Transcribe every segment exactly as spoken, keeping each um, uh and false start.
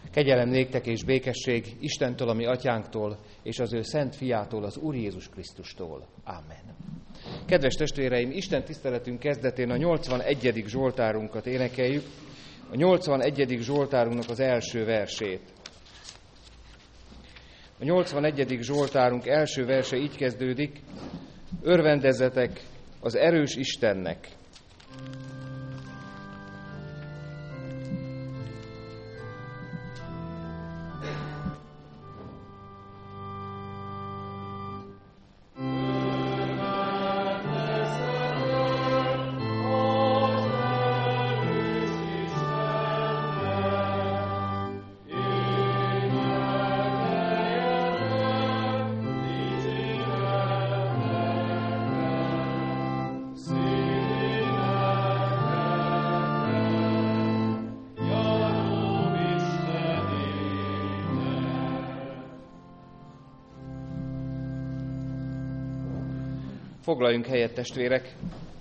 Kegyelem néktek és békesség Istentől, a mi atyánktól, és az ő szent fiától, az Úr Jézus Krisztustól. Amen. Kedves testvéreim, Isten tiszteletünk kezdetén a nyolcvanegyedik zsoltárunkat énekeljük, a nyolcvanegyedik zsoltárunknak az első versét. A nyolcvanegyedik zsoltárunk első verse így kezdődik: Örvendezzetek az erős Istennek. Foglaljunk helyet, testvérek,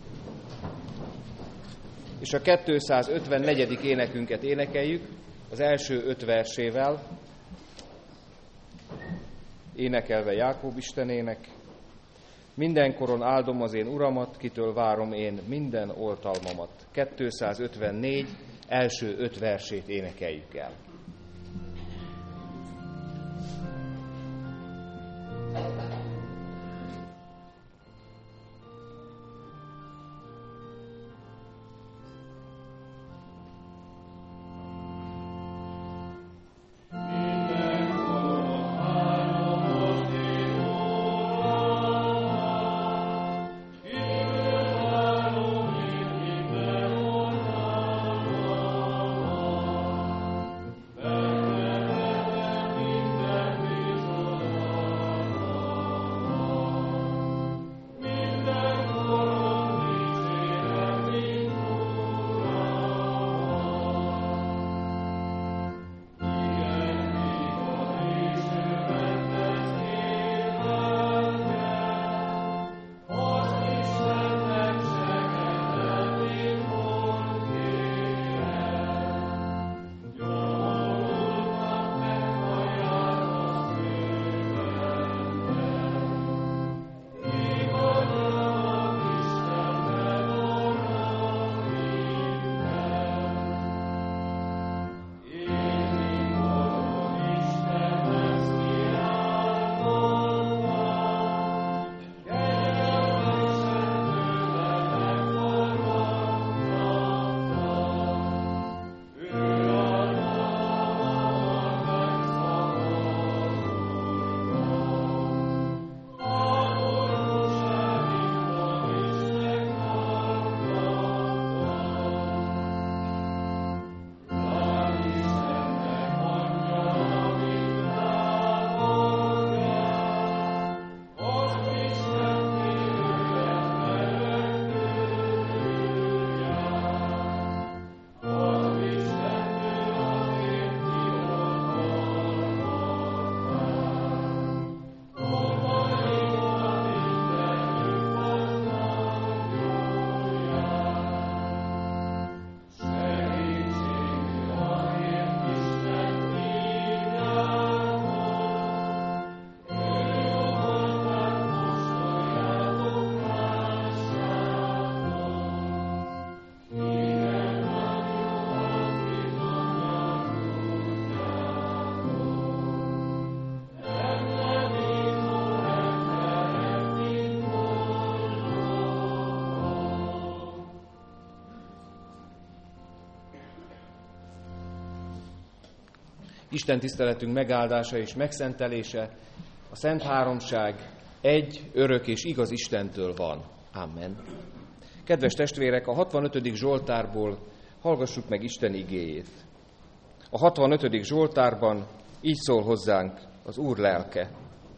és a kétszázötvennegyedik énekünket énekeljük az első öt versével, énekelve Jákob Istenének. Mindenkoron áldom az én Uramat, kitől várom én minden oltalmamat. kétszázötvennégy első öt versét énekeljük el. Isten tiszteletünk megáldása és megszentelése a Szent Háromság egy, örök és igaz Istentől van. Amen. Kedves testvérek, a hatvanötödik zsoltárból hallgassuk meg Isten igéjét. A hatvanötödik zsoltárban így szól hozzánk az Úr lelke.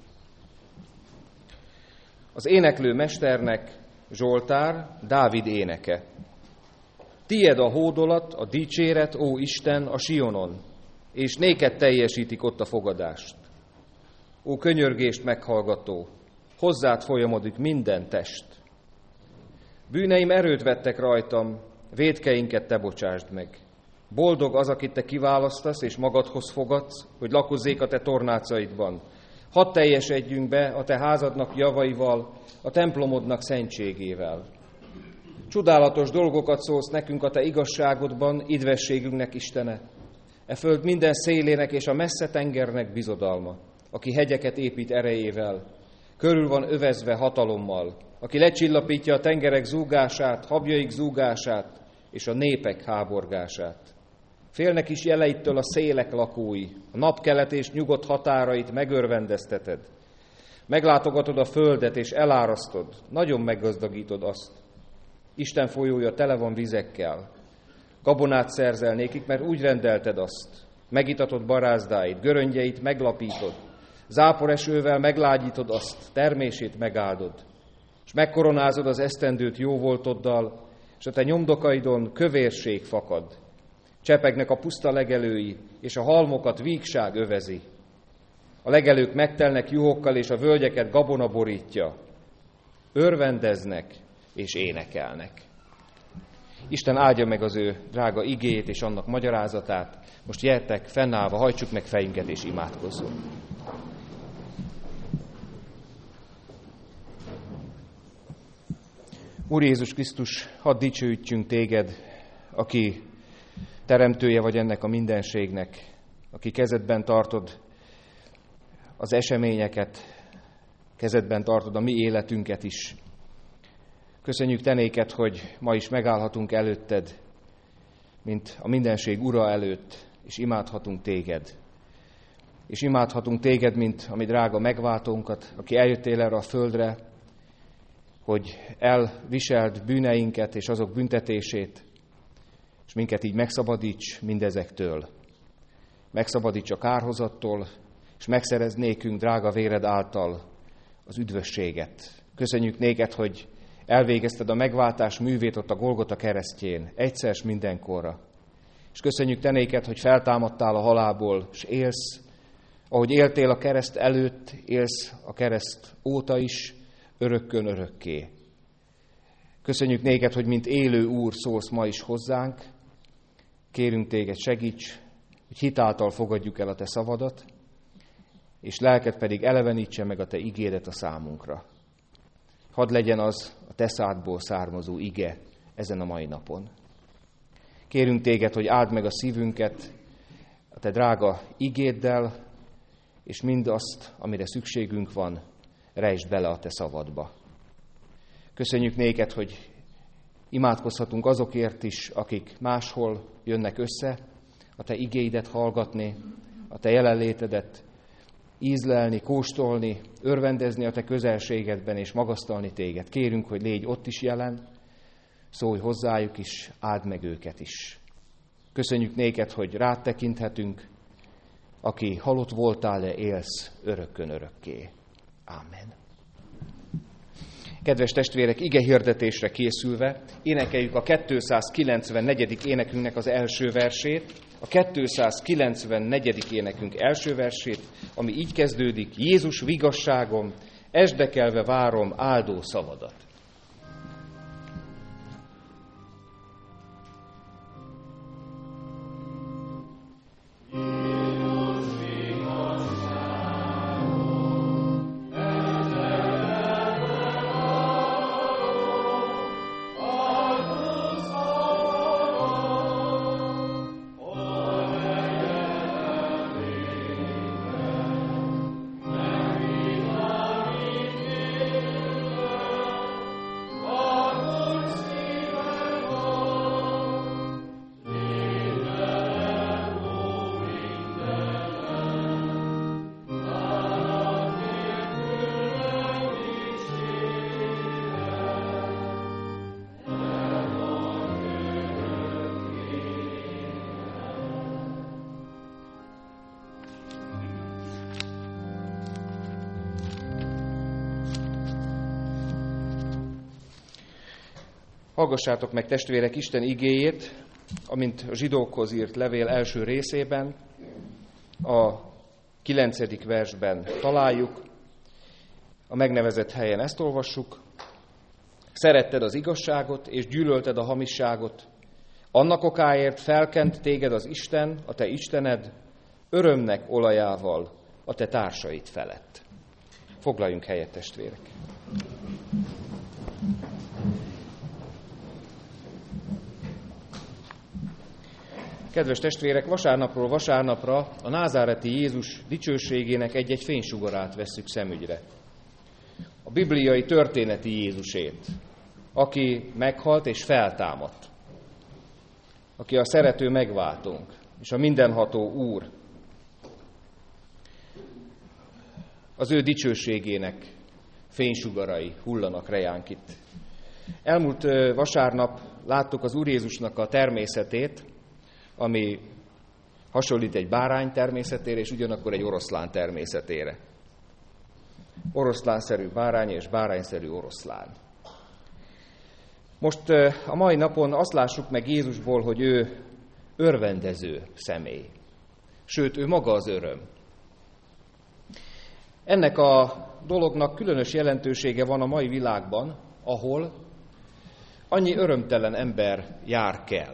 Az éneklő mesternek zsoltár, Dávid éneke. Tied a hódolat, a dicséret, ó Isten, a Sionon, és néked teljesítik ott a fogadást. Ó könyörgést meghallgató, hozzád folyamodik minden test. Bűneim erőt vettek rajtam, vétkeinket te bocsásd meg. Boldog az, akit te kiválasztasz és magadhoz fogadsz, hogy lakozzék a te tornácaidban. Hadd teljesedjünk be a te házadnak javaival, a templomodnak szentségével. Csodálatos dolgokat szólsz nekünk a te igazságodban, idvességünknek Istene. E föld minden szélének és a messze tengernek bizodalma, aki hegyeket épít erejével, körül van övezve hatalommal, aki lecsillapítja a tengerek zúgását, habjaik zúgását és a népek háborgását. Félnek is jeleitől a szélek lakói, a napkelet és nyugodt határait megörvendezteted. Meglátogatod a földet és elárasztod, nagyon meggazdagítod azt. Isten folyója tele van vizekkel. Gabonát szerzel nékik, mert úgy rendelted azt. Megitatod barázdáit, göröngyeit meglapítod. Záporesővel meglágyítod azt, termését megáldod. És megkoronázod az esztendőt jóvoltoddal, és a te nyomdokaidon kövérség fakad. Csepegnek a puszta legelői, és a halmokat vígság övezi. A legelők megtelnek juhokkal, és a völgyeket gabona borítja. Örvendeznek és énekelnek. Isten áldja meg az ő drága igéjét és annak magyarázatát. Most gyertek, fennállva, hajtsuk meg fejünket és imádkozzunk. Úr Jézus Krisztus, hadd dicsőítjünk téged, aki teremtője vagy ennek a mindenségnek, aki kezedben tartod az eseményeket, kezedben tartod a mi életünket is. Köszönjük te néked, hogy ma is megállhatunk előtted, mint a mindenség ura előtt, és imádhatunk téged. És imádhatunk téged, mint a mi drága megváltónkat, aki eljöttél erre a földre, hogy elviseld bűneinket és azok büntetését, és minket így megszabadíts mindezektől. Megszabadíts a kárhozattól, és megszerez nékünk drága véred által az üdvösséget. Köszönjük néked, hogy elvégezted a megváltás művét ott a Golgota keresztjén, egyszer s mindenkorra. És köszönjük te néked, hogy feltámadtál a halálból, és élsz, ahogy éltél a kereszt előtt, élsz a kereszt óta is, örökkön örökké. Köszönjük néked, hogy mint élő Úr szólsz ma is hozzánk. Kérünk téged, segíts, hogy hitáltal fogadjuk el a te szavadat, és lelked pedig elevenítse meg a te igédet a számunkra. Hadd legyen az a te szádból származó ige ezen a mai napon. Kérünk téged, hogy áld meg a szívünket a te drága igéddel, és mindazt, amire szükségünk van, rejtsd bele a te szavadba. Köszönjük néked, hogy imádkozhatunk azokért is, akik máshol jönnek össze, a te igéidet hallgatni, a te jelenlétedet ízlelni, kóstolni, örvendezni a te közelségedben és magasztalni téged. Kérünk, hogy légy ott is jelen, szólj hozzájuk is, áld meg őket is. Köszönjük néked, hogy rád tekinthetünk, aki halott voltál, de élsz örökkön örökké. Ámen. Kedves testvérek, ige hirdetésre készülve énekeljük a kétszázkilencvennegyedik énekünknek az első versét, a kétszázkilencvennegyedik énekünk első versét, ami így kezdődik: Jézus vigasságom, esdekelve várom áldó szavadat. Hallgassátok meg, testvérek, Isten igéjét, amint a zsidókhoz írt levél első részében, a kilencedik versben találjuk. A megnevezett helyen ezt olvassuk. Szeretted az igazságot, és gyűlölted a hamisságot. Annak okáért felkent téged az Isten, a te Istened, örömnek olajával a te társait felett. Foglaljunk helyet, testvérek! Kedves testvérek, vasárnapról vasárnapra a názáreti Jézus dicsőségének egy-egy fénysugarát vesszük szemügyre. A bibliai történeti Jézusét, aki meghalt és feltámadt, aki a szerető megváltónk, és a mindenható Úr. Az ő dicsőségének fénysugarai hullanak rejánk itt. Elmúlt vasárnap láttuk az Úr Jézusnak a természetét, ami hasonlít egy bárány természetére, és ugyanakkor egy oroszlán természetére. Oroszlánszerű bárány és bárányszerű oroszlán. Most a mai napon azt lássuk meg Jézusból, hogy ő örvendező személy. Sőt, ő maga az öröm. Ennek a dolognak különös jelentősége van a mai világban, ahol annyi örömtelen ember jár kell.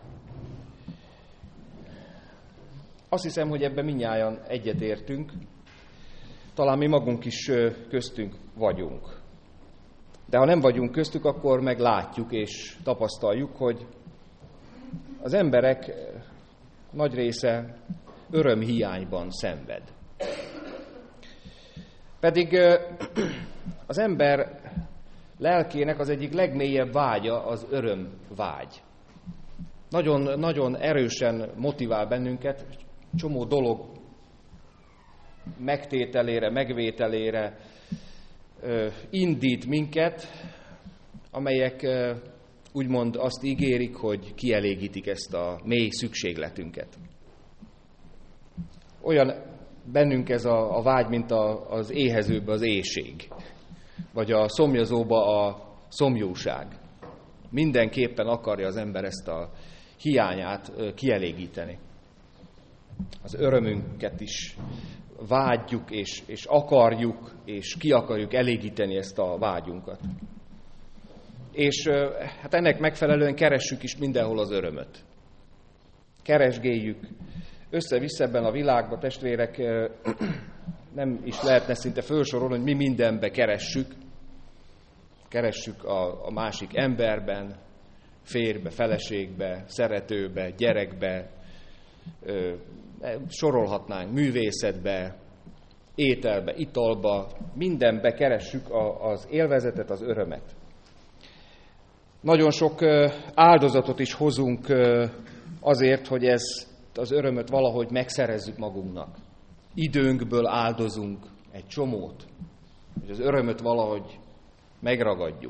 Azt hiszem, hogy ebben mindnyájan egyetértünk, talán mi magunk is köztünk vagyunk. De ha nem vagyunk köztük, akkor meg látjuk és tapasztaljuk, hogy az emberek nagy része örömhiányban szenved. Pedig az ember lelkének az egyik legmélyebb vágya az örömvágy. Nagyon, nagyon erősen motivál bennünket, csomó dolog megtételére, megvételére indít minket, amelyek úgymond azt ígérik, hogy kielégítik ezt a mély szükségletünket. Olyan bennünk ez a, a vágy, mint a, az éhezőbe az éhség, vagy a szomjazóba a szomjúság. Mindenképpen akarja az ember ezt a hiányát kielégíteni. Az örömünket is vágyjuk, és, és akarjuk, és ki akarjuk elégíteni ezt a vágyunkat. És hát ennek megfelelően keressük is mindenhol az örömöt. Keresgéljük. Össze-vissza ebben a világban, testvérek, nem is lehetne szinte felsorolni, hogy mi mindenbe keressük. Keressük a, a másik emberben, férjbe, feleségbe, szeretőbe, gyerekbe, ö, sorolhatnánk, művészetbe, ételbe, italba, mindenbe keressük a, az élvezetet, az örömet. Nagyon sok áldozatot is hozunk azért, hogy ezt az örömöt valahogy megszerezzük magunknak. Időnkből áldozunk egy csomót, hogy az örömöt valahogy megragadjuk.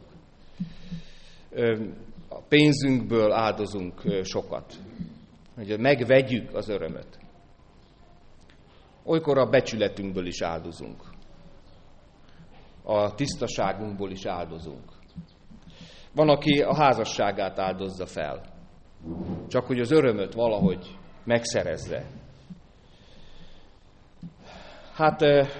A pénzünkből áldozunk sokat, hogy megvegyük az örömöt. Olykor a becsületünkből is áldozunk. A tisztaságunkból is áldozunk. Van, aki a házasságát áldozza fel, csak hogy az örömöt valahogy megszerezze. Hát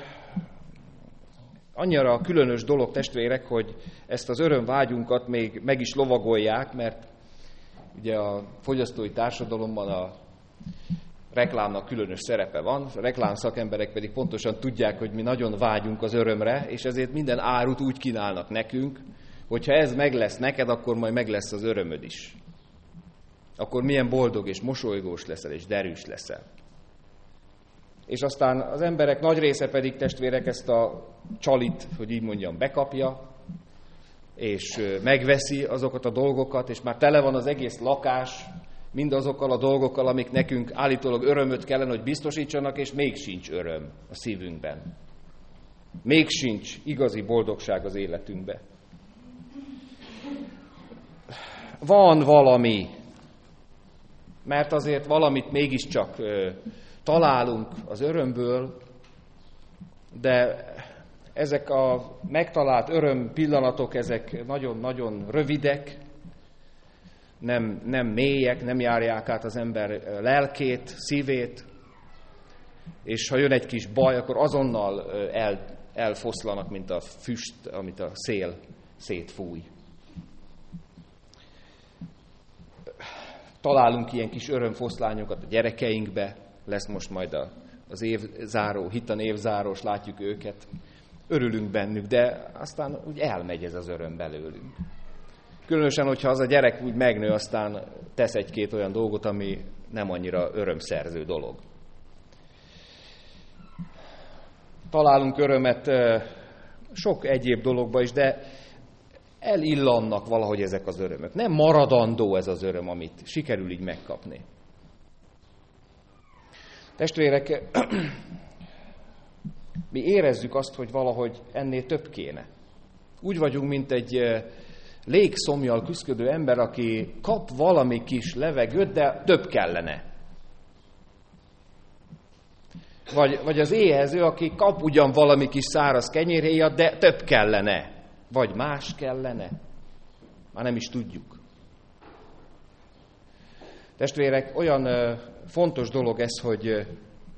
annyira különös dolog, testvérek, hogy ezt az örömvágyunkat még meg is lovagolják, mert ugye a fogyasztói társadalomban a reklámnak különös szerepe van, a reklámszakemberek pedig pontosan tudják, hogy mi nagyon vágyunk az örömre, és ezért minden árut úgy kínálnak nekünk, hogyha ez meg lesz neked, akkor majd meg lesz az örömöd is. Akkor milyen boldog és mosolygós leszel, és derűs leszel. És aztán az emberek nagy része pedig, testvérek, ezt a csalit, hogy így mondjam, bekapja, és megveszi azokat a dolgokat, és már tele van az egész lakás mindazokkal a dolgokkal, amik nekünk állítólag örömöt kellene, hogy biztosítsanak, és még sincs öröm a szívünkben. Még sincs igazi boldogság az életünkben. Van valami, mert azért valamit mégiscsak ö, találunk az örömből, de ezek a megtalált öröm pillanatok, ezek nagyon-nagyon rövidek, nem, nem mélyek, nem járják át az ember lelkét, szívét, és ha jön egy kis baj, akkor azonnal el, elfoszlanak, mint a füst, amit a szél szétfúj. találunk ilyen kis örömfoszlányokat a gyerekeinkbe, lesz most majd az évzáró, hitan évzárós, látjuk őket, örülünk bennük, de aztán úgy elmegy ez az öröm belőlünk. Különösen, hogyha az a gyerek úgy megnő, aztán tesz egy-két olyan dolgot, ami nem annyira örömszerző dolog. Találunk örömet sok egyéb dologba is, de elillannak valahogy ezek az örömök. Nem maradandó ez az öröm, amit sikerül így megkapni. Testvérek, mi érezzük azt, hogy valahogy ennél több kéne. Úgy vagyunk, mint egy légszomjjal küszködő ember, aki kap valami kis levegőt, de több kellene. Vagy, vagy az éhező, aki kap ugyan valami kis száraz kenyérhéjat, de több kellene. Vagy más kellene. Már nem is tudjuk. Testvérek, olyan uh, fontos dolog ez, hogy uh,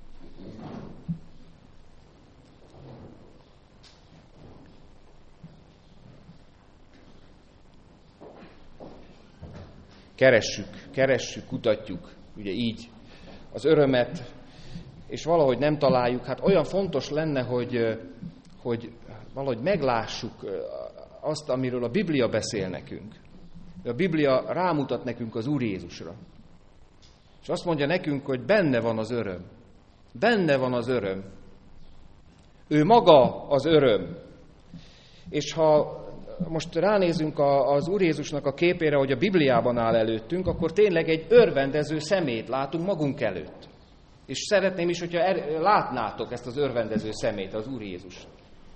keressük, keressük, kutatjuk, ugye így az örömet, és valahogy nem találjuk. Hát olyan fontos lenne, hogy, hogy valahogy meglássuk azt, amiről a Biblia beszél nekünk. A Biblia rámutat nekünk az Úr Jézusra. És azt mondja nekünk, hogy benne van az öröm. Benne van az öröm. Ő maga az öröm. És ha most ránézünk az Úr Jézusnak a képére, hogy a Bibliában áll előttünk, akkor tényleg egy örvendező szemét látunk magunk előtt. És szeretném is, hogyha er, látnátok ezt az örvendező szemét, az Úr Jézust.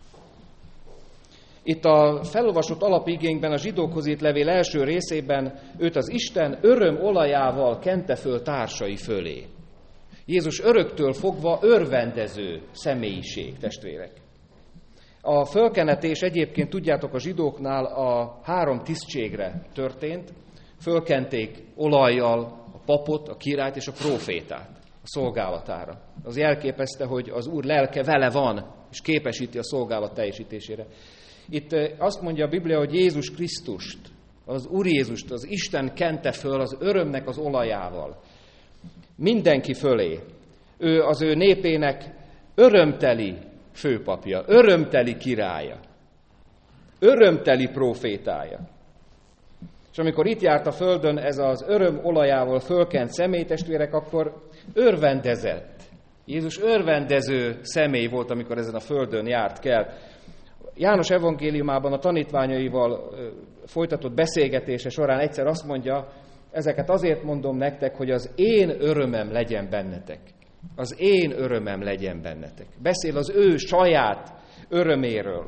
Itt a felolvasott alapigénkben, a zsidókhoz írt levél első részében őt az Isten öröm olajával kente föl társai fölé. Jézus öröktől fogva örvendező személyiség, testvérek. A fölkenetés egyébként, tudjátok, a zsidóknál a három tisztségre történt. Fölkenték olajjal a papot, a királyt és a prófétát a szolgálatára. Az jelképezte, hogy az Úr lelke vele van, és képesíti a szolgálat teljesítésére. Itt azt mondja a Biblia, hogy Jézus Krisztust, az Úr Jézust, az Isten kente föl az örömnek az olajával. Mindenki fölé. Ő az ő népének örömteli főpapja, örömteli királya, örömteli prófétája. És amikor itt járt a földön ez az öröm olajával fölkent személy, testvérek, akkor örvendezett. Jézus örvendező személy volt, amikor ezen a földön járt kelt. János evangéliumában a tanítványaival folytatott beszélgetése során egyszer azt mondja, ezeket azért mondom nektek, hogy az én örömem legyen bennetek. Az én örömem legyen bennetek. Beszél az ő saját öröméről.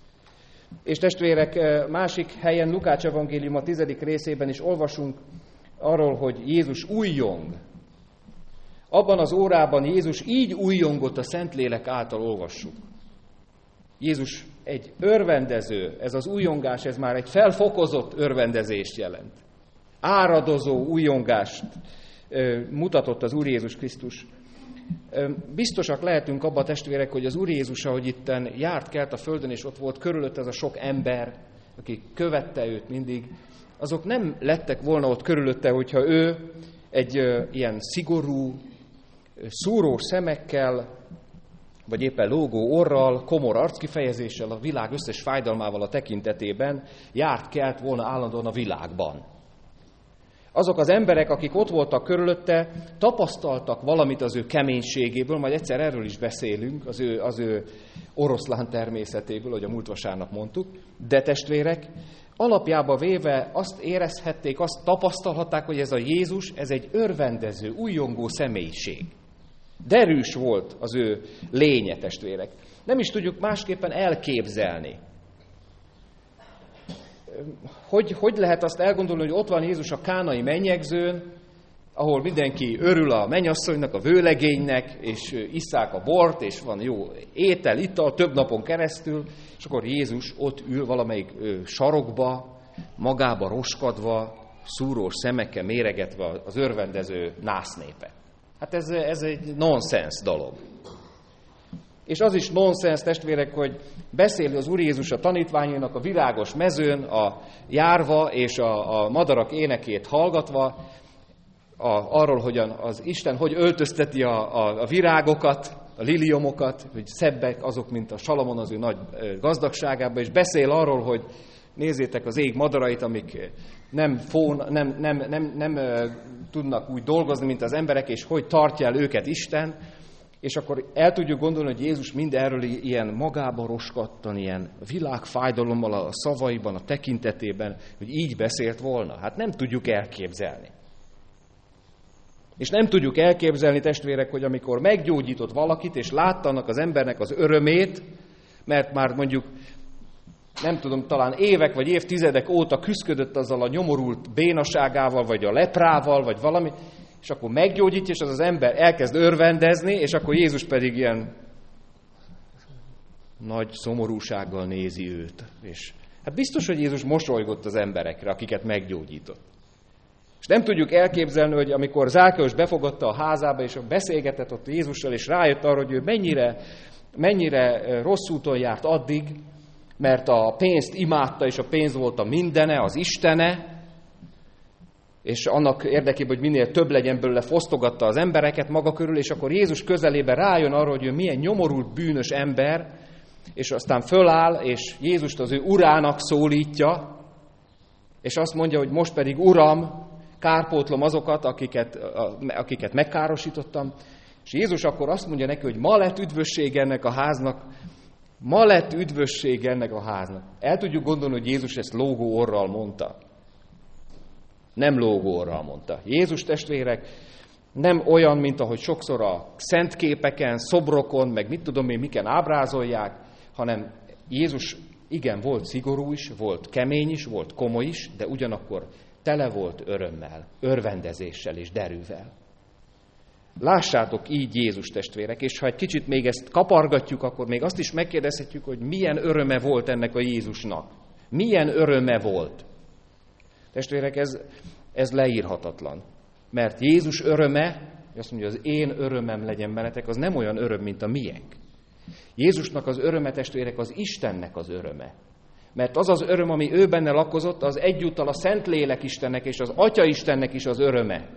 És testvérek, másik helyen, Lukács evangélium a tizedik részében is olvasunk arról, hogy Jézus újjong. Abban az órában Jézus így újjongott a Szentlélek által, olvassuk. Jézus egy örvendező, ez az újjongás, ez már egy felfokozott örvendezést jelent. Áradozó újjongást mutatott az Úr Jézus Krisztus. Biztosak lehetünk abban, testvérek, hogy az Úr Jézus, ahogy itten járt, kelt a földön, és ott volt körülött ez a sok ember, aki követte őt mindig, azok nem lettek volna ott körülötte, hogyha ő egy ilyen szigorú, szúrós szemekkel, vagy éppen lógó orral, komor arckifejezéssel, a világ összes fájdalmával a tekintetében járt, kelt volna állandóan a világban. Azok az emberek, akik ott voltak körülötte, tapasztaltak valamit az ő keménységéből, majd egyszer erről is beszélünk, az ő, az ő oroszlán természetéből, hogy a múlt vasárnap mondtuk, de testvérek, alapjába véve azt érezhették, azt tapasztalhatták, hogy ez a Jézus, ez egy örvendező, újjongó személyiség. Derűs volt az ő lénye, testvérek. Nem is tudjuk másképpen elképzelni. Hogy, hogy lehet azt elgondolni, hogy ott van Jézus a kánai mennyegzőn, ahol mindenki örül a mennyasszonynak, a vőlegénynek, és isszák a bort, és van jó étel, ital több napon keresztül, és akkor Jézus ott ül valamelyik sarokba, magába roskadva, szúrós szemekkel méregetve az örvendező násznépe. Hát ez, ez egy nonsens dolog. És az is nonsens, testvérek, hogy beszéli az Úr Jézus a tanítványainak a virágos mezőn, a járva és a, a madarak énekét hallgatva, a, arról, hogy az Isten hogy öltözteti a, a, a virágokat, a liliomokat, hogy szebbek azok, mint a Salamon az ő nagy gazdagságában, és beszél arról, hogy nézzétek az ég madarait, amik nem, fón, nem, nem, nem, nem, nem tudnak úgy dolgozni, mint az emberek, és hogy tartja el őket Isten, és akkor el tudjuk gondolni, hogy Jézus mindenről ilyen magába roskadtan, ilyen világfájdalommal a szavaiban, a tekintetében, hogy így beszélt volna. Hát nem tudjuk elképzelni. És nem tudjuk elképzelni, testvérek, hogy amikor meggyógyított valakit, és látta annak az embernek az örömét, mert már mondjuk, nem tudom, talán évek vagy évtizedek óta küszködött azzal a nyomorult bénaságával, vagy a leprával, vagy valami, és akkor meggyógyítja, és az az ember elkezd örvendezni, és akkor Jézus pedig ilyen nagy szomorúsággal nézi őt. És hát biztos, hogy Jézus mosolygott az emberekre, akiket meggyógyított. És nem tudjuk elképzelni, hogy amikor Zákkeus befogadta a házába, és beszélgetett ott Jézussal, és rájött arra, hogy ő mennyire, mennyire rossz úton járt addig, mert a pénzt imádta, és a pénz volt a mindene, az istene, és annak érdekében, hogy minél több legyen belőle, fosztogatta az embereket maga körül, és akkor Jézus közelébe rájön arra, hogy ő milyen nyomorult, bűnös ember, és aztán föláll, és Jézust az ő urának szólítja, és azt mondja, hogy most pedig Uram, kárpótlom azokat, akiket, akiket megkárosítottam. És Jézus akkor azt mondja neki, hogy ma lett üdvösség ennek a háznak, ma lett üdvösség ennek a háznak. El tudjuk gondolni, hogy Jézus ezt lógó orral mondta. Nem lógó orral mondta. Jézus, testvérek, nem olyan, mint ahogy sokszor a szentképeken, szobrokon, meg mit tudom én, miken ábrázolják, hanem Jézus igen, volt szigorú is, volt kemény is, volt komoly is, de ugyanakkor tele volt örömmel, örvendezéssel és derűvel. Lássátok így Jézus, testvérek, és ha egy kicsit még ezt kapargatjuk, akkor még azt is megkérdezhetjük, hogy milyen öröme volt ennek a Jézusnak. Milyen öröme volt. Testvérek, ez, ez leírhatatlan. Mert Jézus öröme, azt mondja, az én örömem legyen bennetek, az nem olyan öröm, mint a miénk. Jézusnak az öröme, testvérek, az Istennek az öröme. Mert az az öröm, ami ő benne lakozott, az egyúttal a Szentlélek Istennek és az Atya Istennek is az öröme.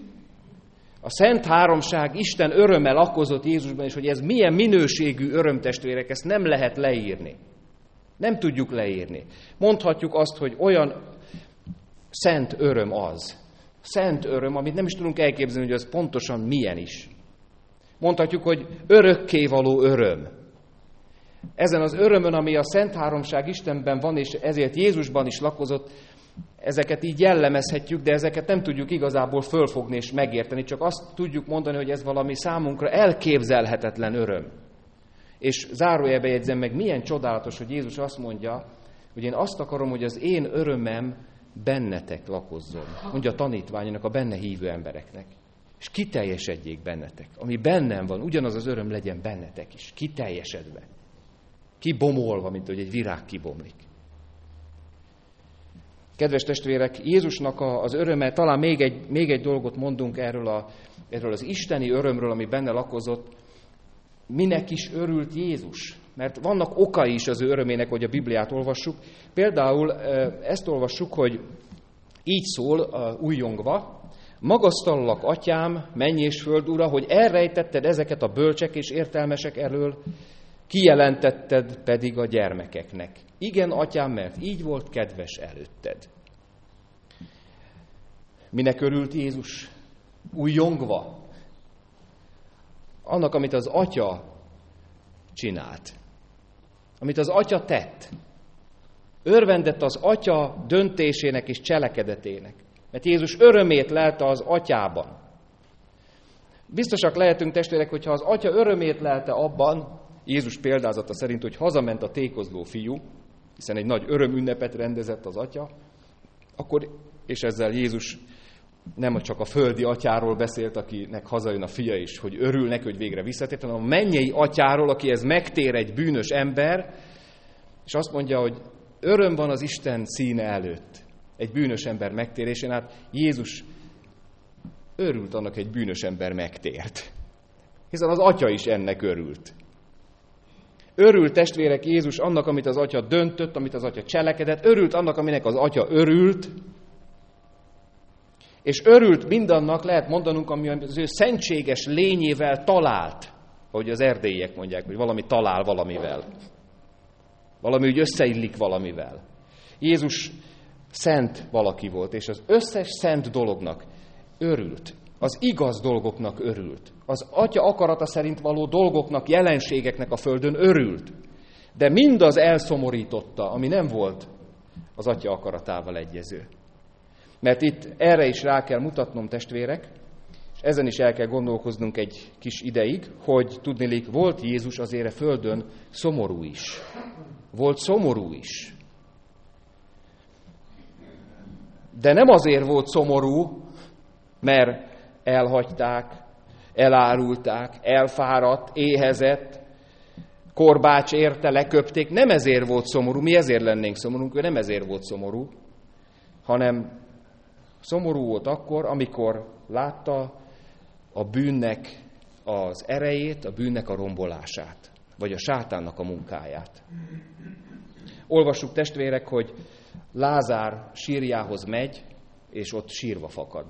A Szent Háromság Isten öröme lakozott Jézusban, és hogy ez milyen minőségű öröm, testvérek, ezt nem lehet leírni. Nem tudjuk leírni. Mondhatjuk azt, hogy olyan szent öröm az. Szent öröm, amit nem is tudunk elképzelni, hogy az pontosan milyen is. Mondhatjuk, hogy örökkévaló öröm. Ezen az örömön, ami a Szent Háromság Istenben van, és ezért Jézusban is lakozott, ezeket így jellemezhetjük, de ezeket nem tudjuk igazából fölfogni és megérteni, csak azt tudjuk mondani, hogy ez valami számunkra elképzelhetetlen öröm. És zárójelbe jegyzem meg, milyen csodálatos, hogy Jézus azt mondja, hogy én azt akarom, hogy az én örömem bennetek lakozzon. Mondja a tanítványának, a benne hívő embereknek. És kiteljesedjék bennetek. Ami bennem van, ugyanaz az öröm legyen bennetek is. Kiteljesedve. Kibomolva, mint hogy egy virág kibomlik. Kedves testvérek, Jézusnak az öröme, talán még egy, még egy dolgot mondunk erről, a, erről az isteni örömről, ami benne lakozott. Minek is örült Jézus? Mert vannak okai is az ő örömének, hogy a Bibliát olvassuk. Például ezt olvassuk, hogy így szól újjongva, magasztallak, atyám, menny és föld ura, hogy elrejtetted ezeket a bölcsek és értelmesek elől, kijelentetted pedig a gyermekeknek. Igen, atyám, mert így volt kedves előtted. Minek örült Jézus? Újjongva. Annak, amit az atya csinált. Amit az atya tett. Örvendett az atya döntésének és cselekedetének. Mert Jézus örömét lelte az atyában. Biztosak lehetünk, testvérek, hogyha az atya örömét lelte abban, Jézus példázata szerint, hogy hazament a tékozló fiú, hiszen egy nagy örömünnepet rendezett az atya, akkor, és ezzel Jézus nem csak a földi atyáról beszélt, akinek hazajön a fia is, hogy örül neki, hogy végre visszatért, hanem a mennyei atyáról, akihez megtér egy bűnös ember, és azt mondja, hogy öröm van az Isten színe előtt. Egy bűnös ember megtérésén, hát Jézus örült annak, egy bűnös ember megtért. Hiszen az atya is ennek örült. Örült, testvérek, Jézus annak, amit az atya döntött, amit az atya cselekedett, örült annak, aminek az atya örült, És örült mindannak, lehet mondanunk, ami az ő szentséges lényével talált, ahogy az erdélyiek mondják, hogy valami talál valamivel. Valami úgy összeillik valamivel. Jézus szent valaki volt, és az összes szent dolognak örült. Az igaz dolgoknak örült. Az Atya akarata szerint való dolgoknak, jelenségeknek a földön örült. De mindaz elszomorította, ami nem volt az Atya akaratával egyező. Mert itt erre is rá kell mutatnom, testvérek, és ezen is el kell gondolkoznunk egy kis ideig, hogy tudniillik, volt Jézus azért a földön szomorú is. Volt szomorú is. De nem azért volt szomorú, mert elhagyták, elárulták, elfáradt, éhezett, korbács érte, leköpték. Nem ezért volt szomorú, mi ezért lennénk szomorúk, ő nem ezért volt szomorú, hanem szomorú volt akkor, amikor látta a bűnnek az erejét, a bűnnek a rombolását, vagy a sátánnak a munkáját. Olvassuk, testvérek, hogy Lázár sírjához megy, és ott sírva fakad.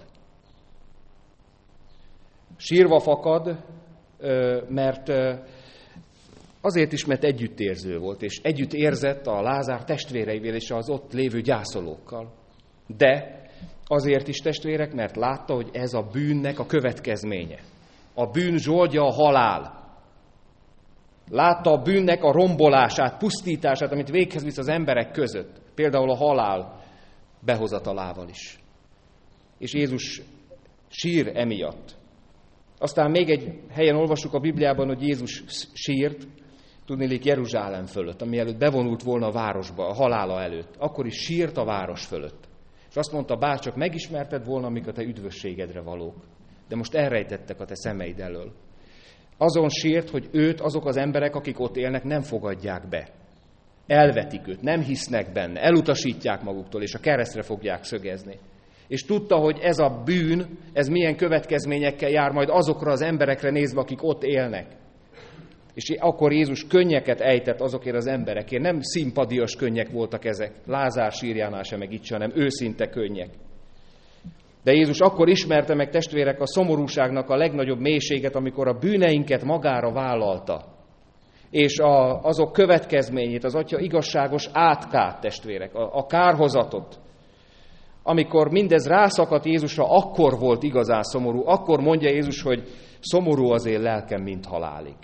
Sírva fakad, mert azért is, mert együttérző volt, és együtt érzett a Lázár testvéreivel és az ott lévő gyászolókkal. De azért is, testvérek, mert látta, hogy ez a bűnnek a következménye. A bűn zsoldja a halál. Látta a bűnnek a rombolását, pusztítását, amit véghez visz az emberek között. Például a halál behozatalával is. És Jézus sír emiatt. Aztán még egy helyen olvassuk a Bibliában, hogy Jézus sírt, tudniillik Jeruzsálem fölött, ami előtt bevonult volna a városba, a halála előtt. Akkor is sírt a város fölött. És azt mondta, bárcsak megismerted volna, amik a te üdvösségedre valók. De most elrejtettek a te szemeid elől. Azon sírt, hogy őt azok az emberek, akik ott élnek, nem fogadják be. Elvetik őt, nem hisznek benne, elutasítják maguktól, és a keresztre fogják szögezni. És tudta, hogy ez a bűn, ez milyen következményekkel jár majd azokra az emberekre nézve, akik ott élnek. És akkor Jézus könnyeket ejtett azokért az emberekért. Nem szimpadias könnyek voltak ezek, Lázár sírjánál sem meg itt, hanem őszinte könnyek. De Jézus akkor ismerte meg, testvérek, a szomorúságnak a legnagyobb mélységet, amikor a bűneinket magára vállalta. És a, azok következményét, az Atya igazságos átkát, testvérek, a, a kárhozatot. Amikor mindez rászakadt Jézusra, akkor volt igazán szomorú. Akkor mondja Jézus, hogy szomorú az én lelkem, mint halálig.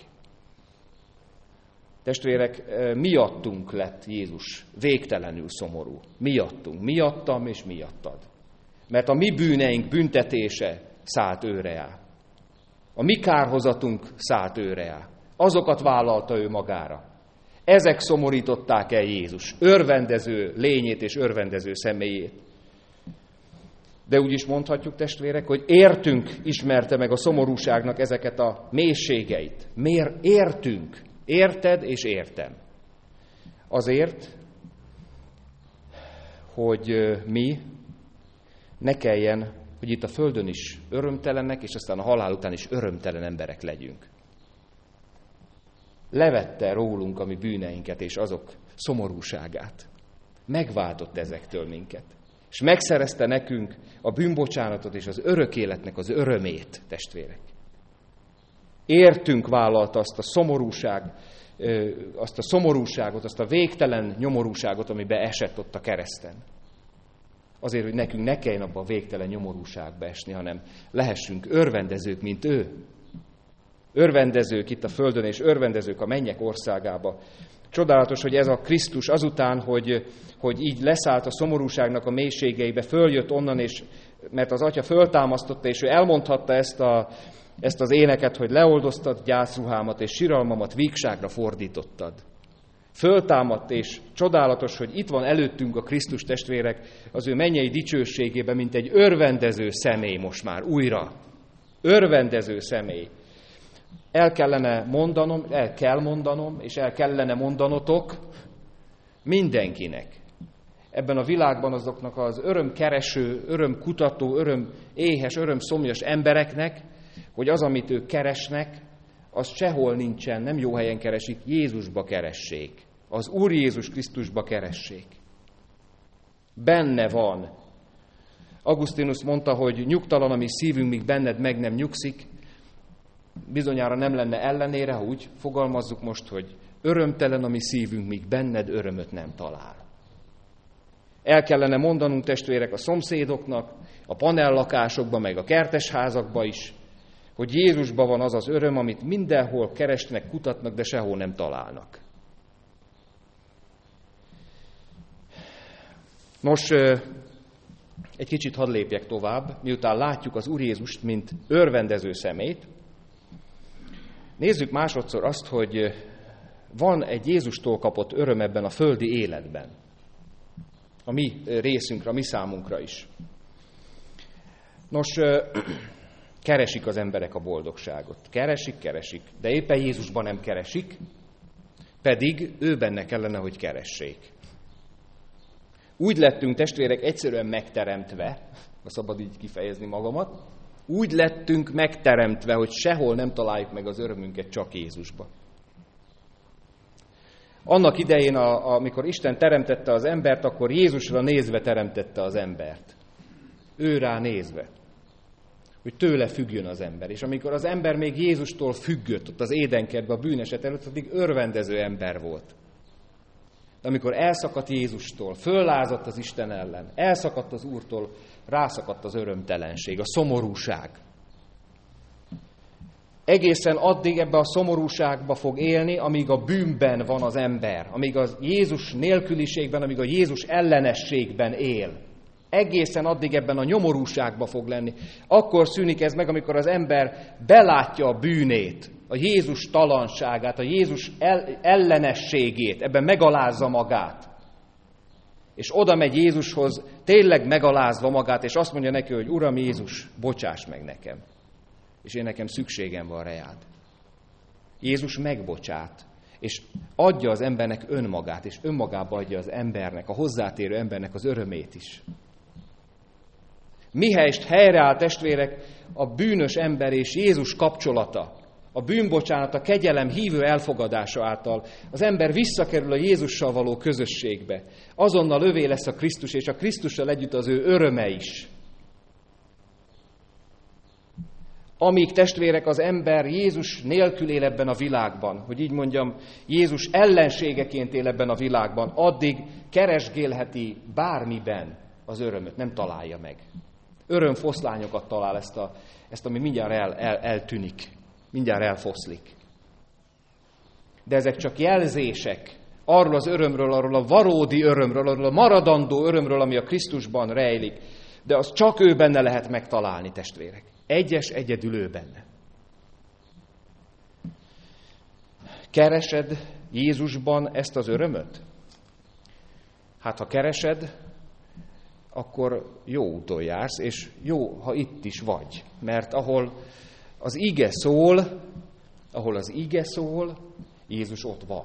Testvérek, miattunk lett Jézus végtelenül szomorú. Miattunk, miattam és miattad. Mert a mi bűneink büntetése szállt őre á. A mi kárhozatunk szállt őre á. Azokat vállalta ő magára. Ezek szomorították el Jézus örvendező lényét és örvendező személyét. De úgy is mondhatjuk, testvérek, hogy értünk ismerte meg a szomorúságnak ezeket a mélységeit. Miért értünk? Érted és értem. Azért, hogy mi ne kelljen, hogy itt a földön is örömtelenek, és aztán a halál után is örömtelen emberek legyünk. Levette rólunk a mi bűneinket és azok szomorúságát. Megváltott ezektől minket. És megszerezte nekünk a bűnbocsánatot és az örök életnek az örömét, testvérek. Értünk vállalta azt a szomorúság, azt a szomorúságot, azt a végtelen nyomorúságot, amiben esett ott a kereszten. Azért, hogy nekünk ne kelljen abba a végtelen nyomorúságba esni, hanem lehessünk örvendezők, mint ő. Örvendezők itt a földön, és örvendezők a mennyek országába. Csodálatos, hogy ez a Krisztus azután, hogy, hogy így leszállt a szomorúságnak a mélységeibe, följött onnan, és, mert az Atya föltámasztotta, és ő elmondhatta ezt, a, ezt az éneket, hogy leoldoztad gyászruhámat, és siralmamat vígságra fordítottad. Föltámadt, és csodálatos, hogy itt van előttünk a Krisztus, testvérek, az ő mennyei dicsőségében, mint egy örvendező személy most már újra. Örvendező személy. El kellene mondanom, el kell mondanom, és el kellene mondanotok mindenkinek. Ebben a világban azoknak az örömkereső, örömkutató, öröm éhes, örömszomjas embereknek, hogy az, amit ők keresnek, az sehol nincsen, nem jó helyen keresik, Jézusba keressék. Az Úr Jézus Krisztusba keressék. Benne van Augustinus mondta, hogy nyugtalan a mi szívünk, míg benned meg nem nyugszik. Bizonyára nem lenne ellenére, ha úgy fogalmazzuk most, hogy örömtelen a mi szívünk, míg benned örömöt nem talál. El kellene mondanunk, testvérek, a szomszédoknak, a panellakásokban, meg a kertesházakban is, hogy Jézusban van az az öröm, amit mindenhol keresnek, kutatnak, de sehol nem találnak. Nos, egy kicsit hadd lépjek tovább, miután látjuk az Úr Jézust, mint örvendező szemét. Nézzük másodszor azt, hogy van egy Jézustól kapott öröm ebben a földi életben. A mi részünkre, a mi számunkra is. Nos, keresik az emberek a boldogságot. Keresik, keresik, de éppen Jézusban nem keresik, pedig ő benne kellene, hogy keressék. Úgy lettünk, testvérek, egyszerűen megteremtve, ha szabad így kifejezni magamat, úgy lettünk megteremtve, hogy sehol nem találjuk meg az örömünket, csak Jézusba. Annak idején, amikor Isten teremtette az embert, akkor Jézusra nézve teremtette az embert. Ő rá nézve, hogy tőle függjön az ember. És amikor az ember még Jézustól függött, ott az édenkertben, a bűneset előtt, addig örvendező ember volt. De amikor elszakadt Jézustól, föllázadt az Isten ellen, elszakadt az Úrtól, rászakadt az örömtelenség, a szomorúság. Egészen addig ebbe a szomorúságba fog élni, amíg a bűnben van az ember, amíg a Jézus nélküliségben, amíg a Jézus ellenességben él. Egészen addig ebben a nyomorúságba fog lenni. Akkor szűnik ez meg, amikor az ember belátja a bűnét, a Jézus talanságát, a Jézus ellenességét, ebben megalázza magát. És oda megy Jézushoz, tényleg megalázva magát, és azt mondja neki, hogy Uram Jézus, bocsáss meg nekem. És én nekem szükségem van reád. Jézus megbocsát, és adja az embernek önmagát, és önmagába adja az embernek, a hozzátérő embernek az örömét is. Mihelyest helyreáll, testvérek, a bűnös ember és Jézus kapcsolata, a bűnbocsánat, a kegyelem hívő elfogadása által az ember visszakerül a Jézussal való közösségbe. Azonnal övé lesz a Krisztus, és a Krisztussal együtt az ő öröme is. Amíg, testvérek, az ember Jézus nélkül él ebben a világban, hogy így mondjam, Jézus ellenségeként él ebben a világban, addig keresgélheti bármiben az örömöt, nem találja meg. Örömfoszlányokat talál, ezt, a, ezt ami mindjárt el, el, eltűnik, mindjárt elfoszlik. De ezek csak jelzések arról az örömről, arról a valódi örömről, arról a maradandó örömről, ami a Krisztusban rejlik. De azt csak ő benne lehet megtalálni, testvérek. Egyes, egyedül ő benne. Keresed Jézusban ezt az örömöt? Hát, ha keresed, akkor jó úton jársz, és jó, ha itt is vagy. Mert ahol az ige szól, ahol az ige szól, Jézus ott van.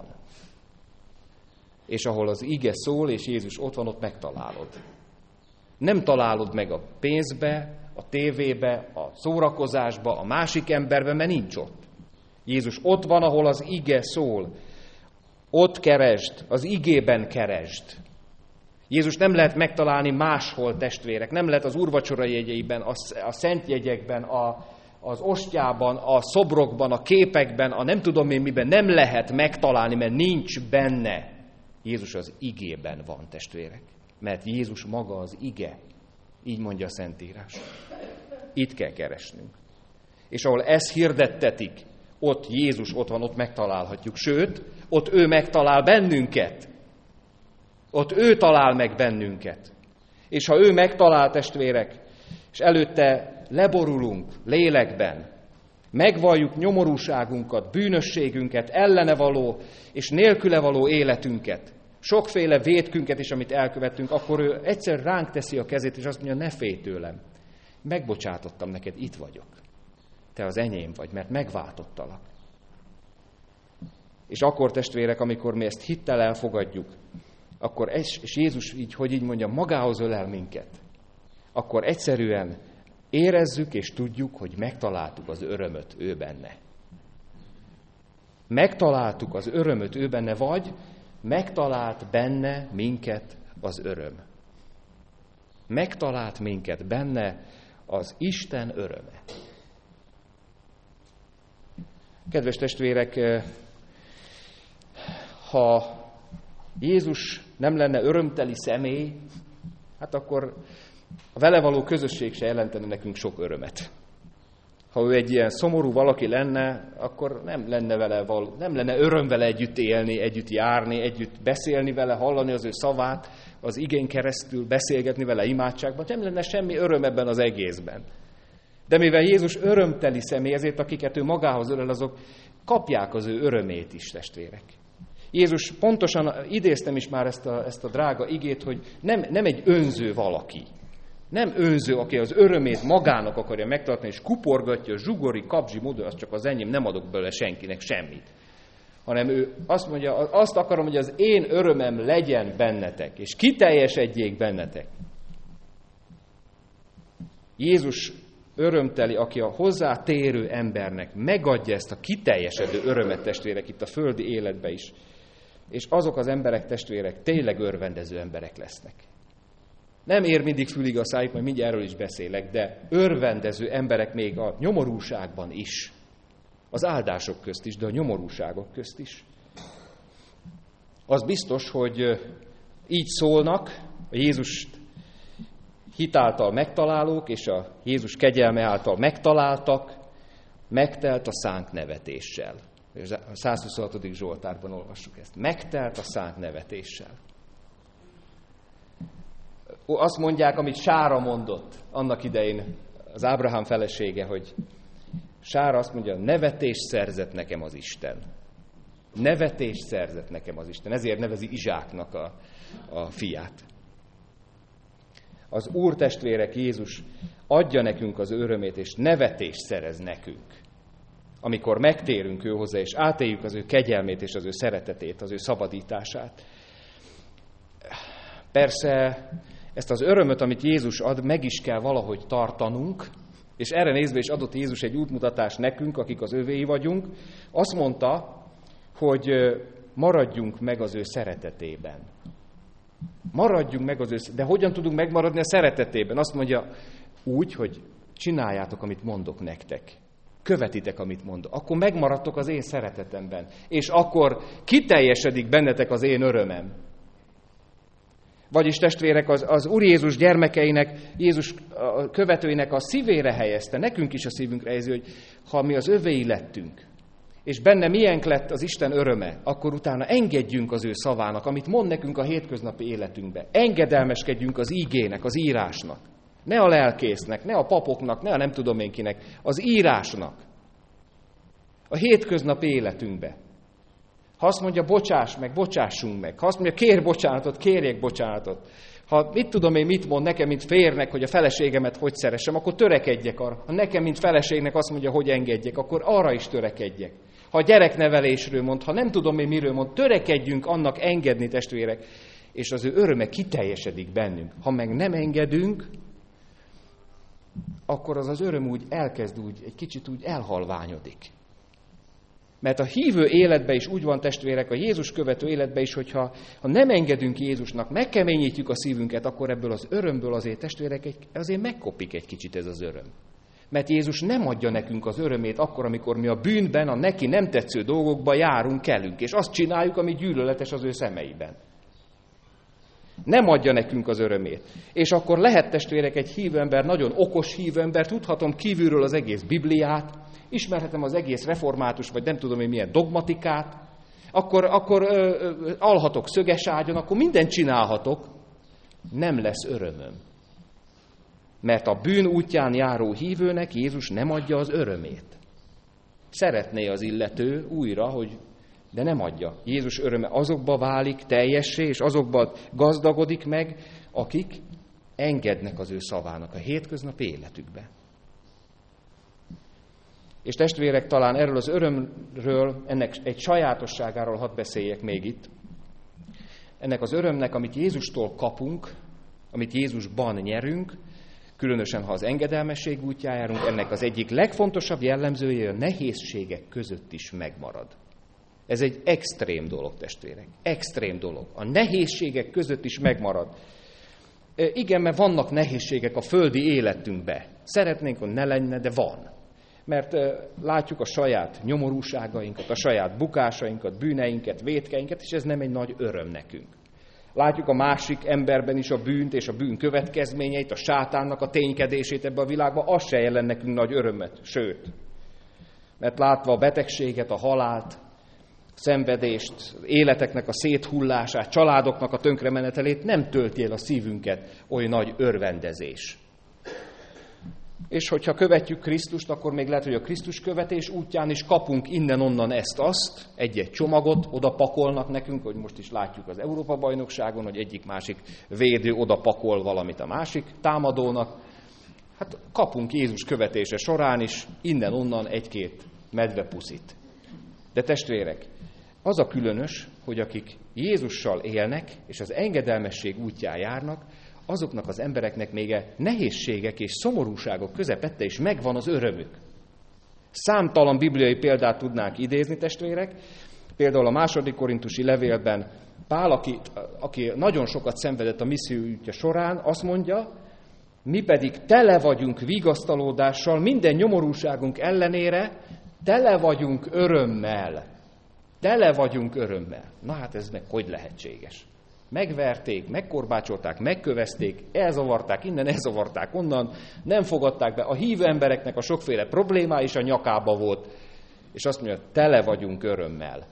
És ahol az ige szól, és Jézus ott van, ott megtalálod. Nem találod meg a pénzbe, a tévébe, a szórakozásba, a másik emberbe, mert nincs ott. Jézus ott van, ahol az ige szól. Ott keresd, az igében keresd. Jézus nem lehet megtalálni máshol, testvérek. Nem lehet az úrvacsora jegyeiben, a szent jegyekben, a, az ostyában, a szobrokban, a képekben, a nem tudom én miben. Nem lehet megtalálni, mert nincs benne. Jézus az igében van, testvérek. Mert Jézus maga az ige. Így mondja a Szentírás. Itt kell keresnünk. És ahol ezt hirdettetik, ott Jézus ott van, ott megtalálhatjuk. Sőt, ott ő megtalál bennünket. Ott ő talál meg bennünket. És ha ő megtalál, testvérek, és előtte leborulunk lélekben, megvalljuk nyomorúságunkat, bűnösségünket, ellene való és nélküle való életünket, sokféle vétkünket is, amit elkövettünk, akkor ő egyszer ránk teszi a kezét, és azt mondja, ne félj tőlem. Megbocsátottam neked, itt vagyok. Te az enyém vagy, mert megváltottalak. És akkor, testvérek, amikor mi ezt hittel elfogadjuk, akkor és Jézus így, hogy így mondja, magához ölel minket, akkor egyszerűen érezzük és tudjuk, hogy megtaláltuk az örömöt ő benne. Megtaláltuk az örömöt ő benne, vagy megtalált benne minket az öröm. Megtalált minket benne az Isten öröme. Kedves testvérek, ha Jézus nem lenne örömteli személy, hát akkor a vele való közösség se jelentene nekünk sok örömet. Ha ő egy ilyen szomorú valaki lenne, akkor nem lenne, vele való, nem lenne öröm vele együtt élni, együtt járni, együtt beszélni vele, hallani az ő szavát, az igén keresztül beszélgetni vele imádságban. Nem lenne semmi öröm ebben az egészben. De mivel Jézus örömteli személy, ezért akiket ő magához ölel, azok kapják az ő örömét is, testvérek. Jézus pontosan, idéztem is már ezt a, ezt a drága igét, hogy nem, nem egy önző valaki. Nem önző, aki az örömét magának akarja megtartani, és kuporgatja, zsugori, kapzsi módon, az csak az enyém, nem adok belőle senkinek semmit. Hanem ő azt mondja, azt akarom, hogy az én örömem legyen bennetek, és kiteljesedjék bennetek. Jézus örömteli, aki a hozzátérő embernek megadja ezt a kiteljesedő örömet, testvérek, itt a földi életbe is. És azok az emberek, testvérek, tényleg örvendező emberek lesznek. Nem ér mindig fülig a szájuk, majd mindjárt erről is beszélek, de örvendező emberek még a nyomorúságban is. Az áldások közt is, de a nyomorúságok közt is. Az biztos, hogy így szólnak a Jézus hitáltal megtalálók, és a Jézus kegyelme által megtaláltak, megtelt a szánk nevetéssel. A százhuszonhatodik Zsoltárban olvassuk ezt. Megtelt a szánk nevetéssel. Azt mondják, amit Sára mondott annak idején, az Ábrahám felesége, hogy Sára azt mondja, nevetést szerzett nekem az Isten. Nevetést szerzett nekem az Isten. Ezért nevezi Izsáknak a, a fiát. Az Úr, testvérek, Jézus adja nekünk az örömét, és nevetést szerez nekünk. Amikor megtérünk ő hozzá, és átéljük az ő kegyelmét, és az ő szeretetét, az ő szabadítását. Persze ezt az örömöt, amit Jézus ad, meg is kell valahogy tartanunk, és erre nézve is adott Jézus egy útmutatást nekünk, akik az övéi vagyunk. Azt mondta, hogy maradjunk meg az ő szeretetében. Maradjunk meg az ő szeretetében. De hogyan tudunk megmaradni a szeretetében? Azt mondja, úgy, hogy csináljátok, amit mondok nektek. Követitek, amit mondok. Akkor megmaradtok az én szeretetemben. És akkor kiteljesedik bennetek az én örömem. Vagyis testvérek, az, az Úr Jézus gyermekeinek, Jézus követőinek a szívére helyezte, nekünk is a szívünkre helyezi, hogy ha mi az övéi lettünk, és benne miénk lett az Isten öröme, akkor utána engedjünk az ő szavának, amit mond nekünk a hétköznapi életünkbe. Engedelmeskedjünk az ígének, az írásnak. Ne a lelkésznek, ne a papoknak, ne a nem tudom én kinek, az írásnak. A hétköznapi életünkbe. Ha azt mondja, bocsáss meg, bocsássunk meg. Ha azt mondja, kér bocsánatot, kérjek bocsánatot. Ha mit tudom én, mit mond nekem, mint férnek, hogy a feleségemet hogy szeressem, akkor törekedjek arra. Ha nekem, mint feleségnek azt mondja, hogy engedjek, akkor arra is törekedjek. Ha gyereknevelésről mond, ha nem tudom én miről mond, törekedjünk annak engedni, testvérek, és az ő öröme kiteljesedik bennünk. Ha meg nem engedünk, akkor az az öröm úgy elkezd úgy, egy kicsit úgy elhalványodik. Mert a hívő életben is úgy van, testvérek, a Jézus követő életben is, hogyha ha nem engedünk Jézusnak, megkeményítjük a szívünket, akkor ebből az örömből azért, testvérek, egy, azért megkopik egy kicsit ez az öröm. Mert Jézus nem adja nekünk az örömét akkor, amikor mi a bűnben, a neki nem tetsző dolgokba járunk, kelünk, és azt csináljuk, ami gyűlöletes az ő szemeiben. Nem adja nekünk az örömét. És akkor lehet, testvérek, egy hívő ember, nagyon okos hívő ember, tudhatom kívülről az egész Bibliát, ismerhetem az egész református, vagy nem tudom én milyen dogmatikát, akkor, akkor ö, ö, alhatok szöges ágyon, akkor mindent csinálhatok, nem lesz örömöm. Mert a bűn útján járó hívőnek Jézus nem adja az örömét. Szeretné az illető újra, hogy de nem adja. Jézus öröme azokba válik teljessé, és azokba gazdagodik meg, akik engednek az ő szavának a hétköznapi életükbe. És testvérek, talán erről az örömről, ennek egy sajátosságáról hadd beszéljek még itt. Ennek az örömnek, amit Jézustól kapunk, amit Jézusban nyerünk, különösen ha az engedelmesség útján járunk, ennek az egyik legfontosabb jellemzője, a nehézségek között is megmarad. Ez egy extrém dolog, testvérek. Extrém dolog. A nehézségek között is megmarad. Igen, mert vannak nehézségek a földi életünkbe. Szeretnénk, hogy ne lenne, de van. Mert látjuk a saját nyomorúságainkat, a saját bukásainkat, bűneinket, vétkeinket, és ez nem egy nagy öröm nekünk. Látjuk a másik emberben is a bűnt és a bűn következményeit, a sátánnak a ténykedését ebbe a világba, az se jelen nekünk nagy örömet, sőt. Mert látva a betegséget, a halált, szenvedést, életeknek a széthullását, családoknak a tönkremenetelét nem tölti el a szívünket oly nagy örvendezés. És hogyha követjük Krisztust, akkor még lehet, hogy a Krisztus követés útján is kapunk innen-onnan ezt-azt, egy-egy csomagot oda pakolnak nekünk, hogy most is látjuk az Európa-bajnokságon, hogy egyik-másik védő oda pakol valamit a másik támadónak. Hát kapunk Jézus követése során is innen-onnan egy-két medvepuszit. De testvérek, az a különös, hogy akik Jézussal élnek, és az engedelmesség útján járnak, azoknak az embereknek még a nehézségek és szomorúságok közepette is megvan az örömük. Számtalan bibliai példát tudnánk idézni, testvérek. Például a második korintusi levélben Pál, aki, aki nagyon sokat szenvedett a misszió útja során, azt mondja, mi pedig tele vagyunk vigasztalódással, minden nyomorúságunk ellenére, tele vagyunk örömmel. Tele vagyunk örömmel. Na hát ez meg hogy lehetséges? Megverték, megkorbácsolták, megkövezték, elzavarták innen, elzavarták onnan, nem fogadták be. A hívő embereknek a sokféle problémája is a nyakába volt. És azt mondja, tele vagyunk örömmel.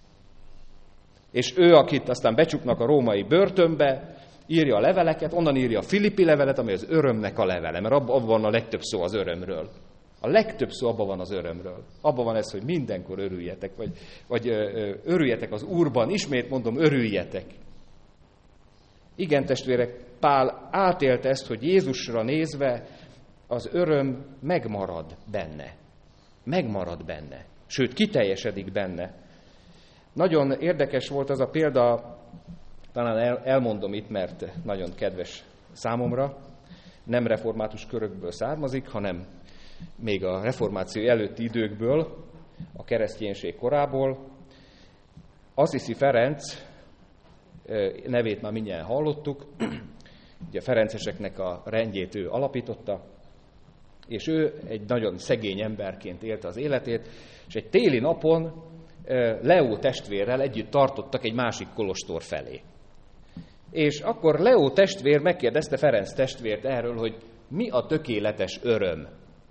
És ő, akit aztán becsuknak a római börtönbe, írja a leveleket, onnan írja a Filippi levelet, ami az örömnek a levele, mert abban van a legtöbb szó az örömről. A legtöbb szó abban van az örömről. Abban van ez, hogy mindenkor örüljetek, vagy, vagy ö, örüljetek az Úrban. Ismét mondom, örüljetek. Igen, testvérek, Pál átélte ezt, hogy Jézusra nézve az öröm megmarad benne. Megmarad benne. Sőt, kiteljesedik benne. Nagyon érdekes volt az a példa, talán el, elmondom itt, mert nagyon kedves számomra. Nem református körökből származik, hanem még a reformáció előtti időkből, a kereszténység korából. Assisi Ferenc nevét már mindjárt hallottuk, ugye a ferenceseknek a rendjét ő alapította, és ő egy nagyon szegény emberként élte az életét, és egy téli napon Leó testvérrel együtt tartottak egy másik kolostor felé. És akkor Leó testvér megkérdezte Ferenc testvért erről, hogy mi a tökéletes öröm.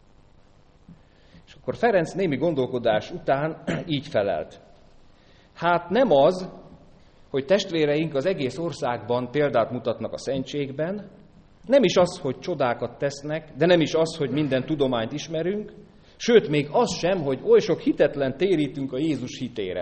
És akkor Ferenc némi gondolkodás után így felelt. Hát nem az, hogy testvéreink az egész országban példát mutatnak a szentségben, nem is az, hogy csodákat tesznek, de nem is az, hogy minden tudományt ismerünk, sőt, még az sem, hogy oly sok hitetlen térítünk a Jézus hitére.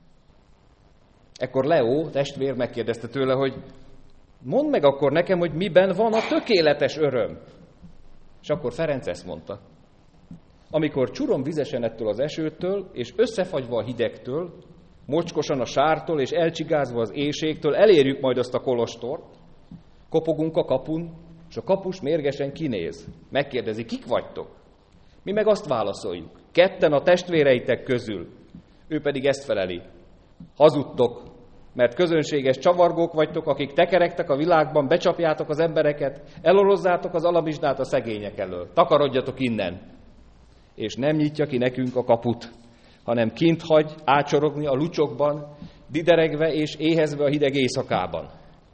Ekkor Leó testvér megkérdezte tőle, hogy mondd meg akkor nekem, hogy miben van a tökéletes öröm. És akkor Ferenc ezt mondta. Amikor csurom vizesen ettől az esőtől, és összefagyva a hidegtől, mocskosan a sártól és elcsigázva az éjségtől elérjük majd azt a kolostort, kopogunk a kapun, és a kapus mérgesen kinéz. Megkérdezi, kik vagytok? Mi meg azt válaszoljuk. Ketten a testvéreitek közül. Ő pedig ezt feleli. Hazudtok, mert közönséges csavargók vagytok, akik tekerektek a világban, becsapjátok az embereket, elorozzátok az alabizsdát a szegények elől. Takarodjatok innen. És nem nyitja ki nekünk a kaput, hanem kint hagy ácsorogni a lucsokban, dideregve és éhezve a hideg éjszakában.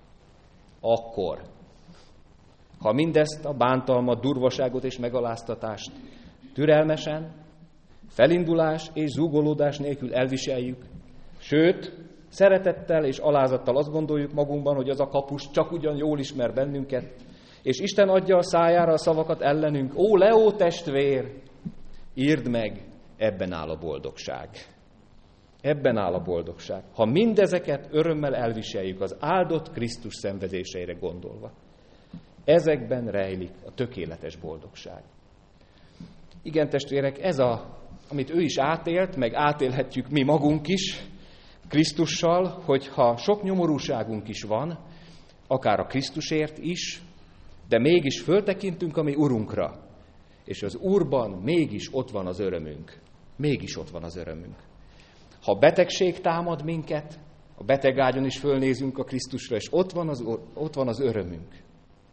Akkor, ha mindezt a bántalmat, durvaságot és megaláztatást türelmesen, felindulás és zúgolódás nélkül elviseljük, sőt, szeretettel és alázattal azt gondoljuk magunkban, hogy az a kapus csak ugyan jól ismer bennünket, és Isten adja a szájára a szavakat ellenünk. Ó, Leó testvér, írd meg, ebben áll a boldogság. Ebben áll a boldogság. Ha mindezeket örömmel elviseljük az áldott Krisztus szenvedéseire gondolva. Ezekben rejlik a tökéletes boldogság. Igen, testvérek, ez a, amit ő is átélt, meg átélhetjük mi magunk is Krisztussal, hogyha sok nyomorúságunk is van, akár a Krisztusért is, de mégis föltekintünk a mi Urunkra, és az Úrban mégis ott van az örömünk. Mégis ott van az örömünk. Ha betegség támad minket, a betegágyon is fölnézünk a Krisztusra, és ott van az, ott van az örömünk.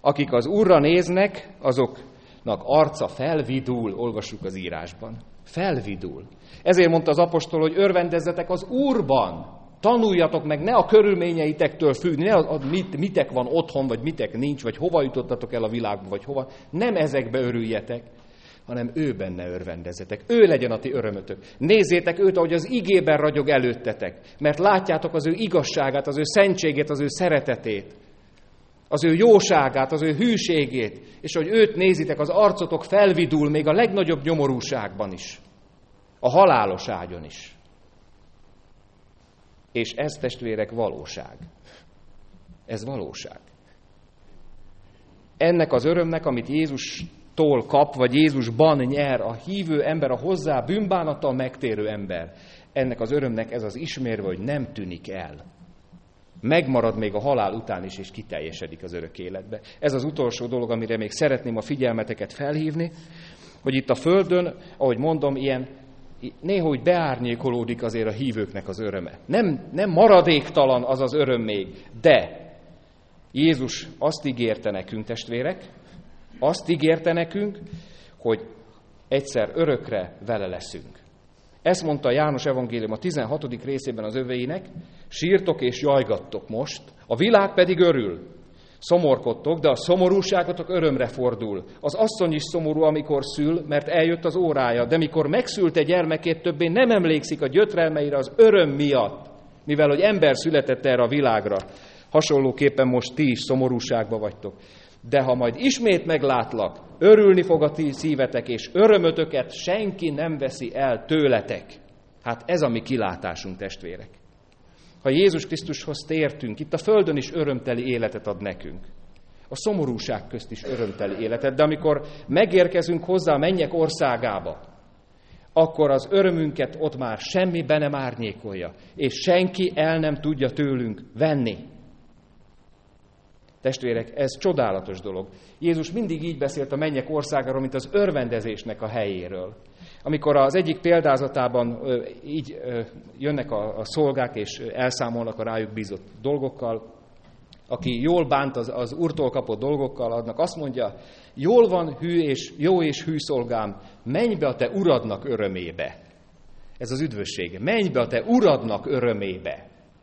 Akik az Úrra néznek, azoknak arca felvidul, olvassuk az írásban. Felvidul. Ezért mondta az apostol, hogy örvendezzetek az Úrban. Tanuljatok meg, ne a körülményeitektől függni, ne az, mit, mitek van otthon, vagy mitek nincs, vagy hova jutottatok el a világba, vagy hova. Nem ezekbe örüljetek, hanem ő benne örvendezzetek. Ő legyen a ti örömötök. Nézzétek őt, ahogy az igében ragyog előttetek, mert látjátok az ő igazságát, az ő szentségét, az ő szeretetét, az ő jóságát, az ő hűségét, és hogy őt nézitek, az arcotok felvidul még a legnagyobb nyomorúságban is, a halálos ágyon is. És ez, testvérek, valóság. Ez valóság. Ennek az örömnek, amit Jézustól kap, vagy Jézusban nyer a hívő ember, a hozzá bűnbánattal megtérő ember, ennek az örömnek ez az ismérve, hogy nem tűnik el. Megmarad még a halál után is, és kiteljesedik az örök életbe. Ez az utolsó dolog, amire még szeretném a figyelmeteket felhívni, hogy itt a földön, ahogy mondom, ilyen néha úgy beárnyékolódik azért a hívőknek az öröme. Nem, nem maradéktalan az az öröm még, de Jézus azt ígérte nekünk, testvérek, azt ígérte nekünk, hogy egyszer örökre vele leszünk. Ezt mondta János evangélium a tizenhatodik részében az öveinek, sírtok és jajgattok most, a világ pedig örül. Szomorkodtok, de a szomorúságotok örömre fordul. Az asszony is szomorú, amikor szül, mert eljött az órája, de mikor megszülte gyermekét, többé nem emlékszik a gyötrelmeire az öröm miatt, mivel hogy ember született erre a világra. Hasonlóképpen most ti is szomorúságba vagytok. De ha majd ismét meglátlak, örülni fog a ti szívetek, és örömötöket senki nem veszi el tőletek. Hát ez a mi kilátásunk, testvérek. Ha Jézus Krisztushoz tértünk, itt a földön is örömteli életet ad nekünk. A szomorúság közt is örömteli életet, de amikor megérkezünk hozzá a mennyek országába, akkor az örömünket ott már semmi be nem árnyékolja, és senki el nem tudja tőlünk venni. Testvérek, ez csodálatos dolog. Jézus mindig így beszélt a mennyek országáról, mint az örvendezésnek a helyéről. Amikor az egyik példázatában így jönnek a szolgák, és elszámolnak a rájuk bízott dolgokkal, aki jól bánt az, az úrtól kapott dolgokkal, adnak, azt mondja, jól van hű és jó és hű szolgám, menj be a te uradnak örömébe. Ez az üdvösség. Menj be a te uradnak örömébe.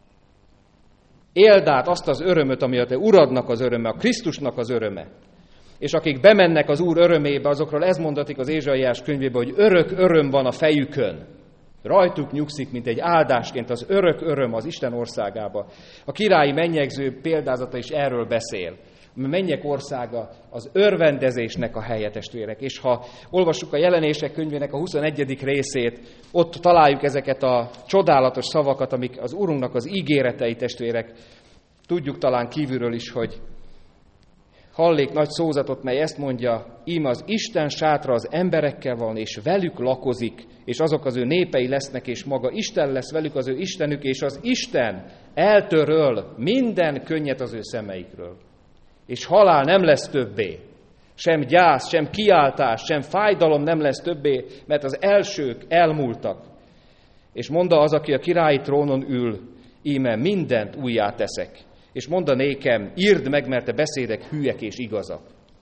Éld át azt az örömöt, ami a te uradnak az öröme, a Krisztusnak az öröme. És akik bemennek az Úr örömébe, azokról ez mondatik az Ézsaiás könyvében, hogy örök öröm van a fejükön. Rajtuk nyugszik, mint egy áldásként az örök öröm az Isten országába. A királyi mennyegző példázata is erről beszél. A mennyek országa az örvendezésnek a helye, testvérek. És ha olvassuk a Jelenések könyvének a huszonegyedik részét, ott találjuk ezeket a csodálatos szavakat, amik az Úrunknak az ígéretei, testvérek. Tudjuk talán kívülről is, hogy hallék nagy szózatot, mely ezt mondja, ím az Isten sátra az emberekkel van, és velük lakozik, és azok az ő népei lesznek, és maga Isten lesz velük az ő Istenük, és az Isten eltöröl minden könnyet az ő szemeikről. És halál nem lesz többé, sem gyász, sem kiáltás, sem fájdalom nem lesz többé, mert az elsők elmúltak. És mondta az, aki a királyi trónon ül, íme mindent újjá teszek. És mondta nékem, írd meg, mert a beszédek hűek és igazak.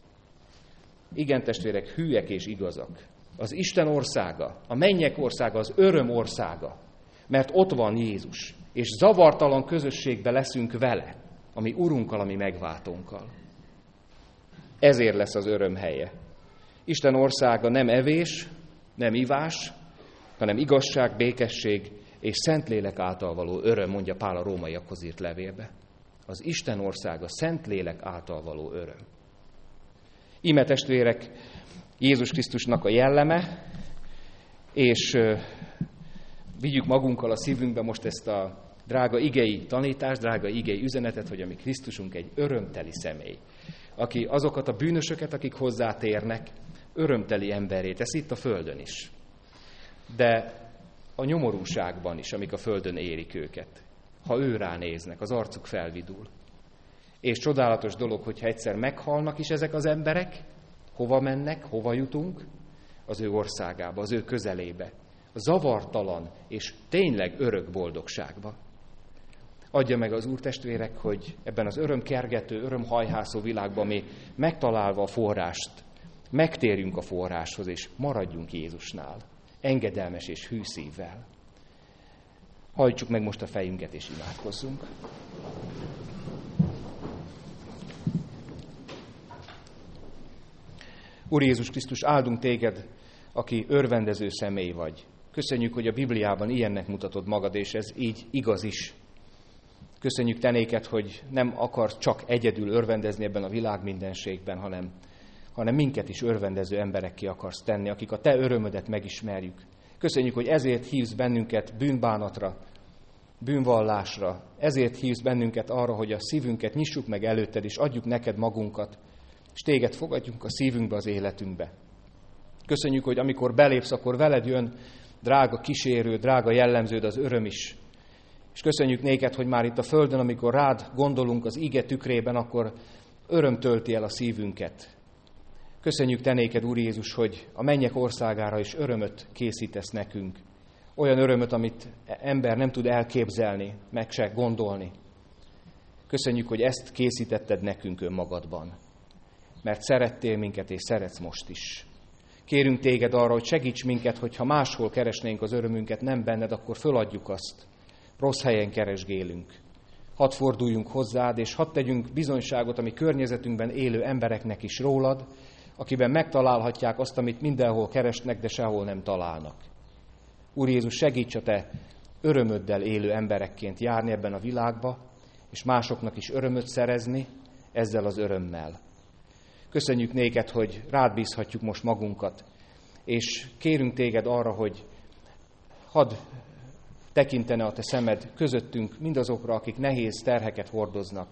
Igen, testvérek, hűek és igazak. Az Isten országa, a mennyek országa, az öröm országa, mert ott van Jézus, és zavartalan közösségbe leszünk vele, ami Urunkkal, ami megváltónkkal. Ezért lesz az öröm helye. Isten országa nem evés, nem ivás, hanem igazság, békesség és Szentlélek által való öröm, mondja Pál a rómaiakhoz írt levélbe. Az Isten országa Szentlélek által való öröm. Íme, testvérek, Jézus Krisztusnak a jelleme, és vigyük magunkkal a szívünkbe most ezt a drága igei tanítást, drága igei üzenetet, hogy a mi Krisztusunk egy örömteli személy, aki azokat a bűnösöket, akik hozzátérnek, örömteli emberré tesz itt a földön is. De a nyomorúságban is, amik a földön érik őket. Ha ő ránéznek, az arcuk felvidul. És csodálatos dolog, hogyha egyszer meghalnak is ezek az emberek, hova mennek, hova jutunk? Az ő országába, az ő közelébe. A zavartalan és tényleg örök boldogságba. Adja meg az Úr, testvérek, hogy ebben az örömkergető, örömhajhászó világban mi megtalálva a forrást, megtérjünk a forráshoz, és maradjunk Jézusnál, engedelmes és hű szívvel. Hajtsuk meg most a fejünket, és imádkozzunk. Úr Jézus Krisztus, áldunk téged, aki örvendező személy vagy. Köszönjük, hogy a Bibliában ilyennek mutatod magad, és ez így igaz is. Köszönjük te néked, hogy nem akarsz csak egyedül örvendezni ebben a világmindenségben, hanem, hanem minket is örvendező emberekké akarsz tenni, akik a te örömödet megismerjük. Köszönjük, hogy ezért hívsz bennünket bűnbánatra, bűnvallásra, ezért hívsz bennünket arra, hogy a szívünket nyissuk meg előtted, és adjuk neked magunkat, és téged fogadjunk a szívünkbe, az életünkbe. Köszönjük, hogy amikor belépsz, akkor veled jön drága kísérő, drága jellemződ, az öröm is. És köszönjük néked, hogy már itt a földön, amikor rád gondolunk az ige tükrében, akkor öröm tölti el a szívünket. Köszönjük te néked, Úr Jézus, hogy a mennyek országára is örömöt készítesz nekünk. Olyan örömöt, amit ember nem tud elképzelni, meg se gondolni. Köszönjük, hogy ezt készítetted nekünk önmagadban. Mert szerettél minket, és szeretsz most is. Kérünk téged arra, hogy segíts minket, hogyha máshol keresnénk az örömünket, nem benned, akkor föladjuk azt. Rossz helyen keresgélünk. Hadd forduljunk hozzád, és hadd tegyünk bizonyságot a mi környezetünkben élő embereknek is rólad, akiben megtalálhatják azt, amit mindenhol keresnek, de sehol nem találnak. Úr Jézus, segíts a te örömöddel élő emberekként járni ebben a világba, és másoknak is örömöt szerezni ezzel az örömmel. Köszönjük néked, hogy rád bízhatjuk most magunkat, és kérünk téged arra, hogy hadd tekintene a te szemed közöttünk mindazokra, akik nehéz terheket hordoznak.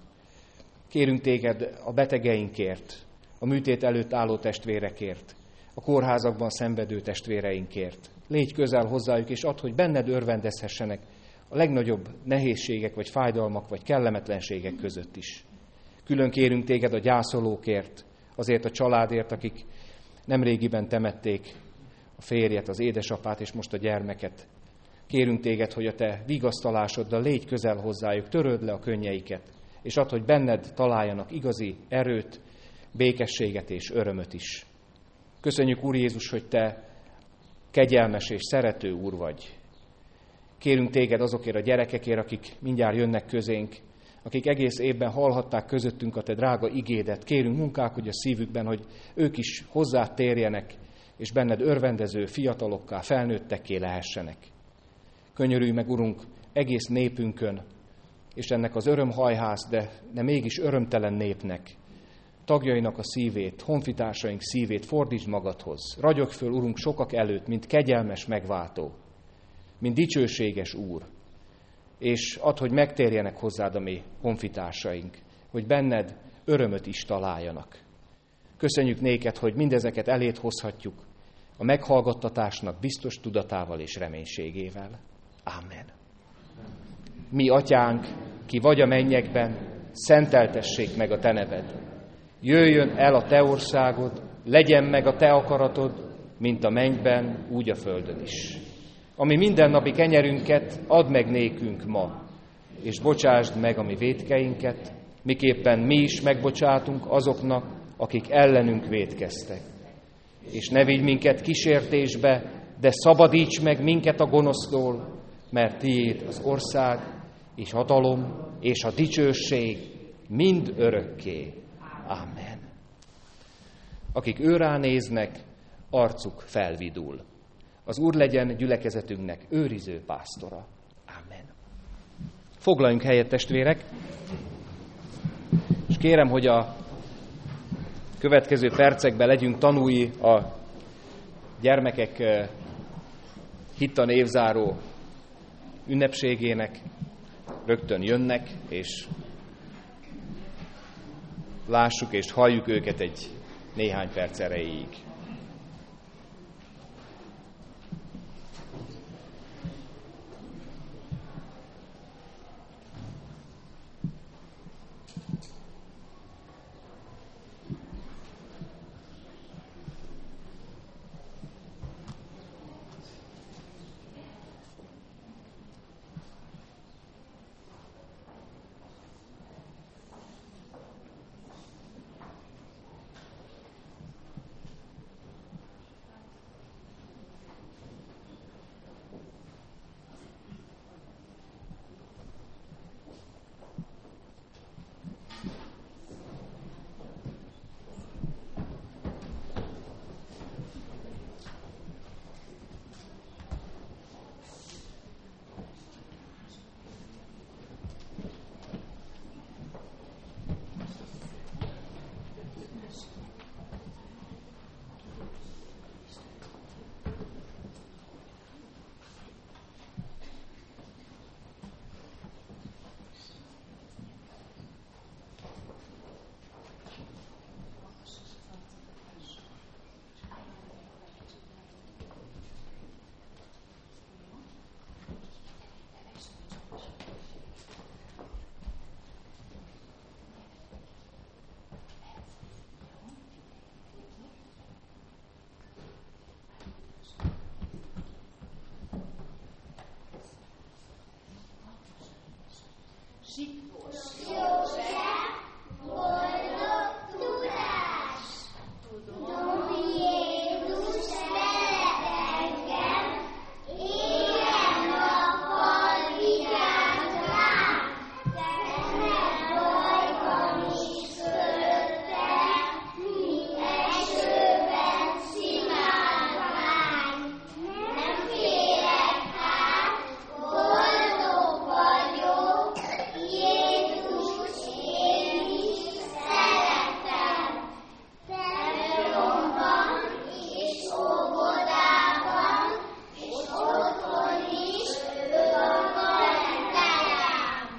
Kérünk téged a betegeinkért, a műtét előtt álló testvérekért, a kórházakban szenvedő testvéreinkért. Légy közel hozzájuk, és add, hogy benned örvendezhessenek a legnagyobb nehézségek, vagy fájdalmak, vagy kellemetlenségek között is. Külön kérünk téged a gyászolókért, azért a családért, akik nemrégiben temették a férjet, az édesapát, és most a gyermeket. Kérünk téged, hogy a te vigasztalásoddal légy közel hozzájuk, töröld le a könnyeiket, és add, hogy benned találjanak igazi erőt, békességet és örömöt is. Köszönjük, Úr Jézus, hogy te kegyelmes és szerető Úr vagy. Kérünk téged azokért a gyerekekért, akik mindjárt jönnek közénk, akik egész évben hallhatták közöttünk a te drága igédet. Kérünk, munkálkodj a szívükben, hogy ők is hozzád térjenek, és benned örvendező fiatalokká, felnőttekké lehessenek. Könyörülj meg, Urunk, egész népünkön, és ennek az örömhajhász, de, de mégis örömtelen népnek, tagjainak a szívét, honfitársaink szívét fordítsd magadhoz. Ragyog föl, Urunk, sokak előtt, mint kegyelmes megváltó, mint dicsőséges Úr, és add, hogy megtérjenek hozzád a mi honfitársaink, hogy benned örömöt is találjanak. Köszönjük néked, hogy mindezeket eléd hozhatjuk a meghallgattatásnak biztos tudatával és reménységével. Ámen. Mi, Atyánk, ki vagy a mennyekben, szenteltessék meg a te neved. Jöjjön el a te országod, legyen meg a te akaratod, mint a mennyben, úgy a földön is. Ami mindennapi kenyerünket add meg nékünk ma, és bocsásd meg a mi vétkeinket, miképpen mi is megbocsátunk azoknak, akik ellenünk vétkeztek. És ne vigy minket kísértésbe, de szabadíts meg minket a gonosztól, mert tiéd az ország, és hatalom, és a dicsőség mind örökké. Amen. Akik őrá néznek, arcuk felvidul. Az Úr legyen gyülekezetünknek őriző pásztora. Amen. Foglaljunk helyet, testvérek, és kérem, hogy a következő percekben legyünk tanúi a gyermekek hitta névzáró ünnepségének. Rögtön jönnek, és lássuk és halljuk őket egy néhány perc erejéig. Siklós József, boldog tudás. Tudom, Jézus szeret engem, éjjel-nappal vigyáz rám, tegnap rajtam is fölötte, mint esőben szimálvány. Nem félek hát, boldog vagyok, Jézus én is szeretem. Templomban és óvodában, és otthon is ő a karakterem.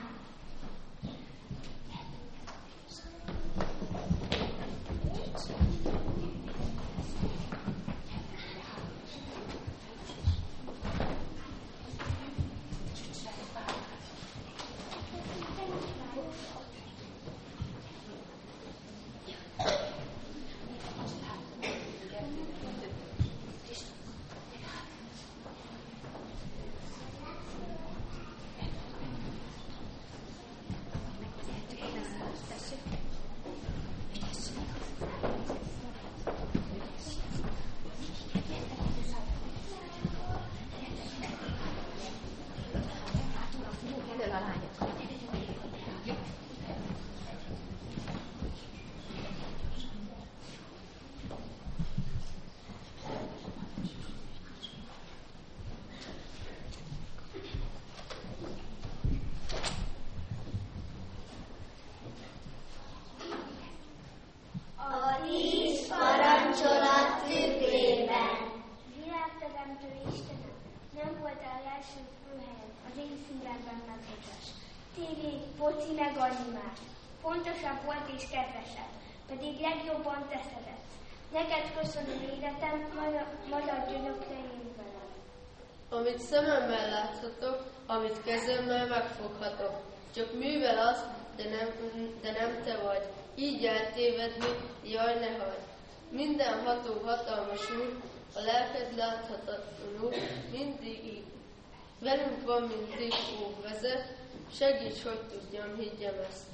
A tíz parancsolat tükrében. Világteremtő Istenem, nem voltál első főhelyen, az én szívemben megmutas. Tévé, foci meg animált. Fontosabb volt és kedvesebb, pedig legjobban te szeretsz. Neked köszönöm életem, magyar gyönökre én velem. Amit szememmel láthatok, amit kezemmel megfoghatok. Csak művel azt, de nem, de nem te vagy. Így eltévedni, jaj ne hagyd. Mindenható hatalmas úr, a lelked láthatatlanul, mindig így. Velünk van, mint tépó vezet, segíts, hogy tudjam, higgyem ezt.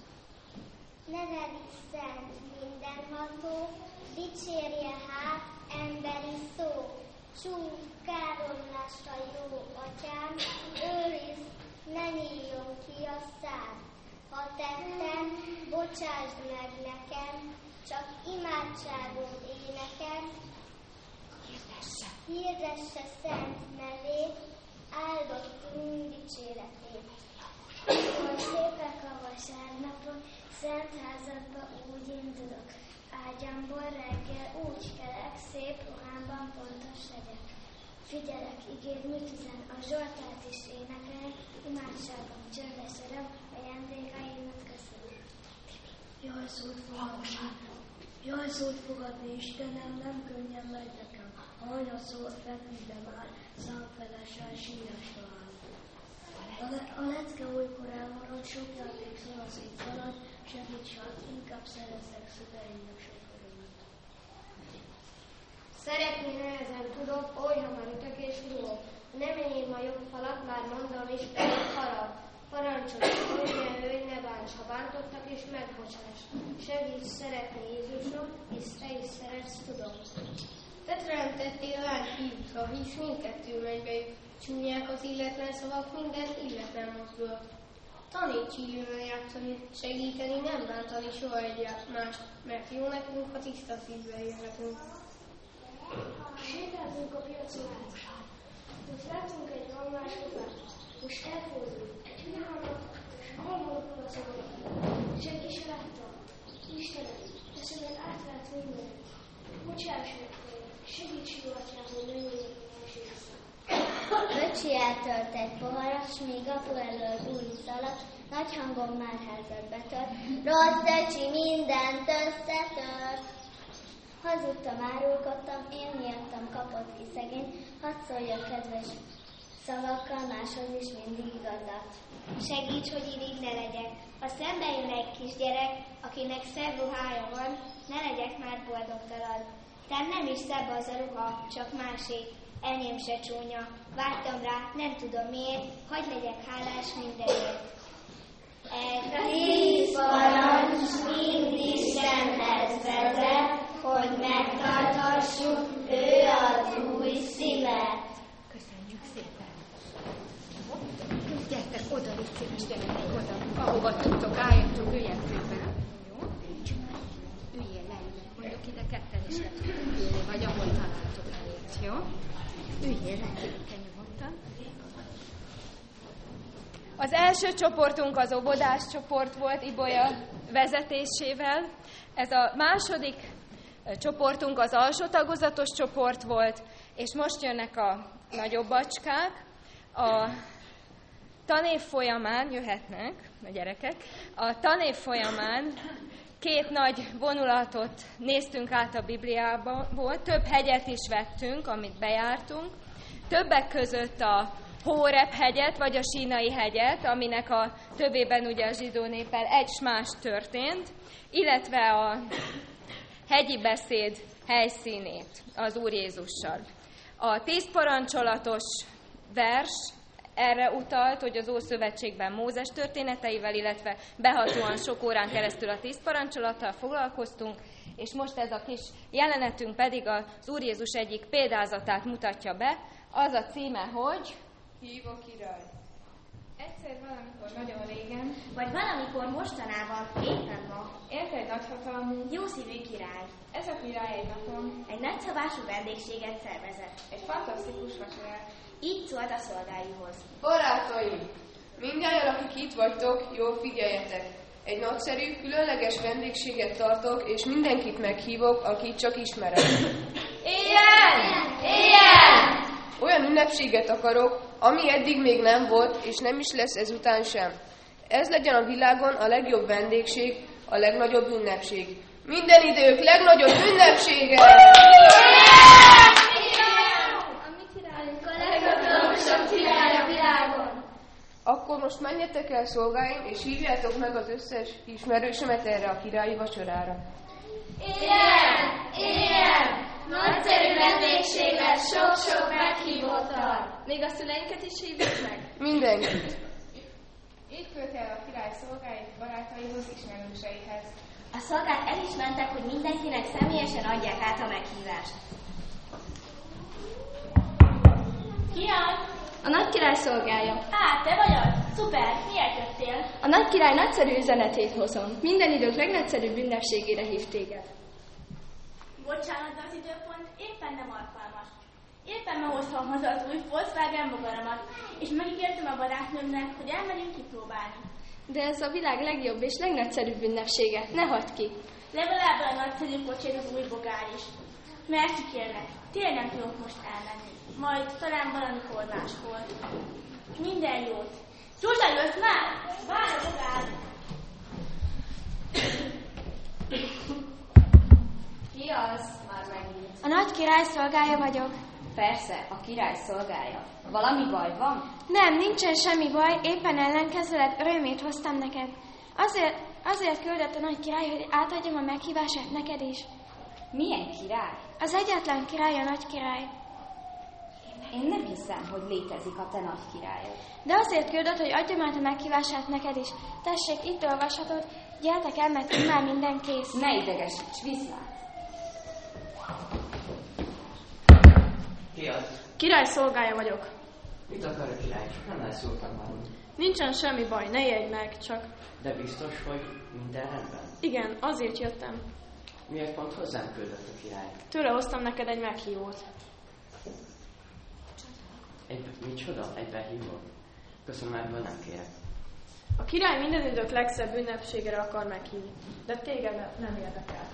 Neved szent mindenható, dicsérje hát emberi szó. Csúf káromlásra jó atyám, őrizd, ne nyíljon ki a szád. Ha tettem, bocsásd meg nekem, csak imádságod énekem. Hirdesse, hirdesse szent nevét, áldottunk dicséretét. Hogy szépek a vasárnapok, szent házadba úgy indulok. Ágyamból reggel úgy kelek, szép ruhámban pontos legyek. Figyelek, ígér mit üzen, a Zsoltárt is énekel, imádságom, csöndes öröm, ajándékaimat köszönöm. Jaj szót fogadni, jaj szót fogadni, Istenem, nem könnyen megy nekem. A anya szó feküdbe már, számfelesen síras talán. A, le, a lecke olykor elmarad, sok játék szanaszít szalad, segíts hát, inkább szerezzek szüleimnek sok örömet. Szeretni nehezen tudok, oly hamar ütök és rúgok. Nem enyém a jobb falat, már mondom is, pedig harag. Parancsolj, mondja, hölgy, ne bánts, ha bántottak és megbocsáss. Segíts szeretni Jézusom, hisz te is szeretsz, tudom. Te teremtettél lány hívra, hisz mindkettő mennybeik. Csúnyák az illetlen szavak, minden illetlen mozdul. Taníts illően játszani, segíteni, nem bántani soha egymást, mert jó nekünk, ha tiszta szívvel élhetünk. Sétáltunk a piacon át. Ott láttunk egy almás kopát. Most elfordult egy hülyehanat, és almolok palacon. Senki se látta. Istenem, te szemed átlát mindent. Bocsáss meg, segíts jó atyám, hogy nem éljek elsőször. Öcsi eltölt egy poharat, s míg apu elől új szaladt, nagy hangon már házat betört. Rossz öcsi, mindent összetört. Hazudtam, árulkodtam, én miattam kapott ki szegény, hadd szóljak kedves szavakkal máshoz is mindig igazat. Segíts, hogy irigy ne legyek. Ha szembe jön egy kisgyerek, akinek szebb ruhája van, ne legyek már boldogtalan. Tán nem is szebb az a ruha, csak másé. Enyém se csúnya. Vártam rá, nem tudom miért, hadd legyek hálás mindenért. E tíz parancs mind Istenhez vezet, hogy megtarthassuk ő az új szívet. Köszönjük szépen! Gyertek oda, légy szíves, gyertek oda, ahova tudtok, álljatok, üljetek be. Jó? Üljél le, mondjuk ide ketten is le tudtok ülni, vagy ahol találtok elét, jó? Üljél le, te nyugodtan. Az első csoportunk az óvodás csoport volt Ibolya vezetésével. Ez a második csoportunk az alsó tagozatos csoport volt, és most jönnek a nagyobb bacskák. A tanév folyamán jöhetnek a gyerekek. A tanév folyamán két nagy vonulatot néztünk át a Bibliából, több hegyet is vettünk, amit bejártunk. Többek között a Hóreb hegyet, vagy a Sínai hegyet, aminek a tövében ugye a zsidó néppel egy s más történt, illetve a hegyi beszéd helyszínét az Úr Jézussal. A tíz parancsolatos vers erre utalt, hogy az Ószövetségben Mózes történeteivel, illetve behatóan sok órán keresztül a tíz parancsolattal foglalkoztunk, és most ez a kis jelenetünk pedig az Úr Jézus egyik példázatát mutatja be. Az a címe, hogy Hív a király. Egyszer valamikor nagyon régen, vagy valamikor mostanában, éppen ma, élt egy nagyhatalmú, jószívű király. Ez a király egy napon egy nagyszabású vendégséget szervezett. egy fantasztikus vacsorát. Így szólt a szolgáihoz. Barátaim, mindjárt, akik itt vagytok, jól figyeljetek. Egy nagyszerű, különleges vendégséget tartok, és mindenkit meghívok, akit csak ismerek. Ilyen! Ilyen! Olyan ünnepséget akarok, ami eddig még nem volt, és nem is lesz ezután sem. Ez legyen a világon a legjobb vendégség, a legnagyobb ünnepség. Minden idők legnagyobb ünnepsége! A mi királyunk a leghatalmasabb király a világon. Akkor most menjetek el, szolgáim, és hívjátok meg az összes ismerősömet erre a királyi vacsorára. Ilyen! Ilyen! Nagyszerű vendégség lesz sok-sok meghívottal. Még a szüleinket is hívjuk meg. Mindenkit. Így küldte el a király szolgáit barátaihoz, ismerőseihez. A szolgák el is mentek, hogy mindenkinek személyesen adják át a meghívást. Ki az? A nagy király szolgája. Á, te vagy az? Szuper! Miért jöttél? A nagy király nagyszerű üzenetét hozom. Minden idők legnagyszerűbb ünnepségére hív téged. Bocsánat, de az időpont éppen nem alkalmas. Éppen ma hoztam haza az új Volkswagen bogaramat, és megígértem a barátnőmnek, hogy elmegyünk kipróbálni. De ez a világ legjobb és legnagyszerűbb ünnepsége. Ne hagyd ki. Legalább a nagyszerű kocsid az új bogár is. Merci kérlek, tényleg nem tudok most elmenni. Majd talán valamikor máskor. Minden jót. Zsuzsa, jössz már? Várok rád! Ki az? Már megint. A nagy király szolgája vagyok. Persze, a király szolgája. Valami baj van? Nem, nincsen semmi baj, éppen ellenkezőleg örömét hoztam neked. Azért, azért küldött a nagy király, hogy átadjam a meghívását neked is. Milyen király? Az egyetlen király a nagy király. Én nem hiszem, hogy létezik a te nagy királyod. De azért küldött, hogy adjam át a meghívását neked is. Tessék, itt olvashatod, gyertek el, mert immár minden kész. Ne idegesíts, viszlát! Ki az? Király szolgája vagyok. Mit akar a király? Nem elszóltam már. Nincsen semmi baj, ne ijedj meg, csak... De biztos, hogy minden rendben? Igen, azért jöttem. Miért pont hozzám küldött a király? Tőle hoztam neked egy meghívót. Egy, micsoda? Egy behívó? Köszönöm, ebből nem kérek. A király minden idők legszebb ünnepségére akar meghívni, de téged nem érdekel.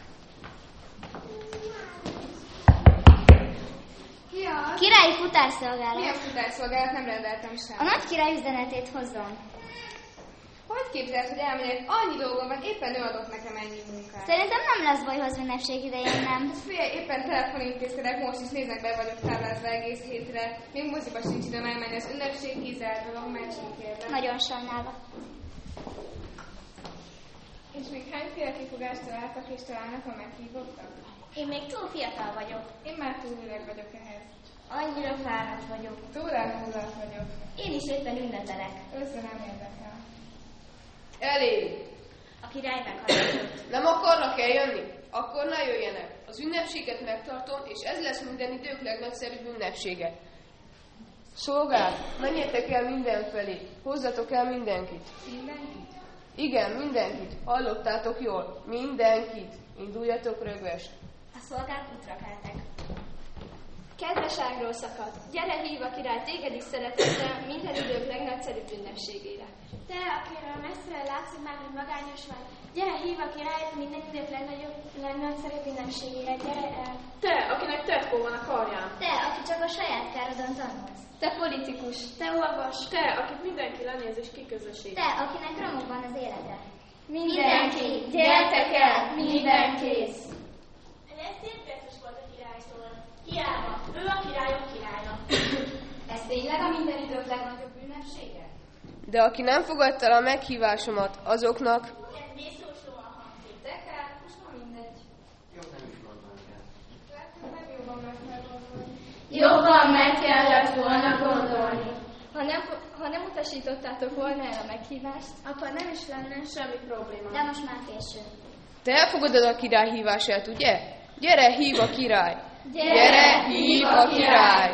Ki az? Királyi futárszolgálat. Milyen futárszolgálat? Nem rendeltem sem. A nagy király üzenetét hozzon. Hogy képzeld, hogy elmegyek? Annyi dolgom van, éppen ő adott nekem ennyi munkát. Szerintem nem lesz baj hozni ünnepség idején, nem? Figyelj, éppen telefonintézkedek, most is néznek, be vagyok táblázva egész hétre. Még moziba sincs időm elmenni, az ünnepség kizárt dolog, mentsünk kérlek. Nagyon sajnálva. És még hányféle kifogást találtak és találnak a meghívottak? Én még túl fiatal vagyok. Én már túl öreg vagyok ehhez. Annyira fáradt vagyok. Túl elmúlott vagyok. Én is éppen ünnepelek. Össze nem érdekel. Elég. A király meghallgatott. Nem akarnak eljönni? Akkor ne jöjjenek. Az ünnepséget megtartom, és ez lesz minden idők legnagyszerűbb ünnepsége. Szolgák, menjetek el mindenfelé, hozzatok el mindenkit. Mindenkit? Igen, mindenkit. Hallottátok jól? Mindenkit. Induljatok rögvest. A szolgák útra keltek. Kedves ágról szakadt, gyere, hív a király téged is szeretettel minden idők legnagyszerűbb ünnepségére. Te, akiről messzire látszik már, hogy magányos vagy, gyere, hív a királyt minden idők legnagyobb, legnagyszerűbb ünnepségére, gyere el. Te, akinek tetkó van a karján. Te, aki csak a saját károdon tanulsz. Te, politikus. Te, olvas. Te, akit mindenki lenéz és kiközösít. Te, akinek romokban az élete. Mindenki, gyertek el, minden kész. Ez szép volt a király szól. Hiába, ő a királyok királya. Ez tényleg a minden idők legnagyobb ünnepsége? De aki nem fogadta el a meghívásomat, azoknak... Ez vészjóslóan hangzik. De kell, most ma mindegy. Jó, nem is mondom el. Nem jobban meg kell gondolni. Jobban meg kellett volna gondolni. Ha nem, ha nem utasítottátok volna el a meghívást, Akkor nem is lenne semmi probléma. De most már késő. Te elfogadod a király hívását, ugye? Gyere, hív a király! Gyere, Gyere, hív a király!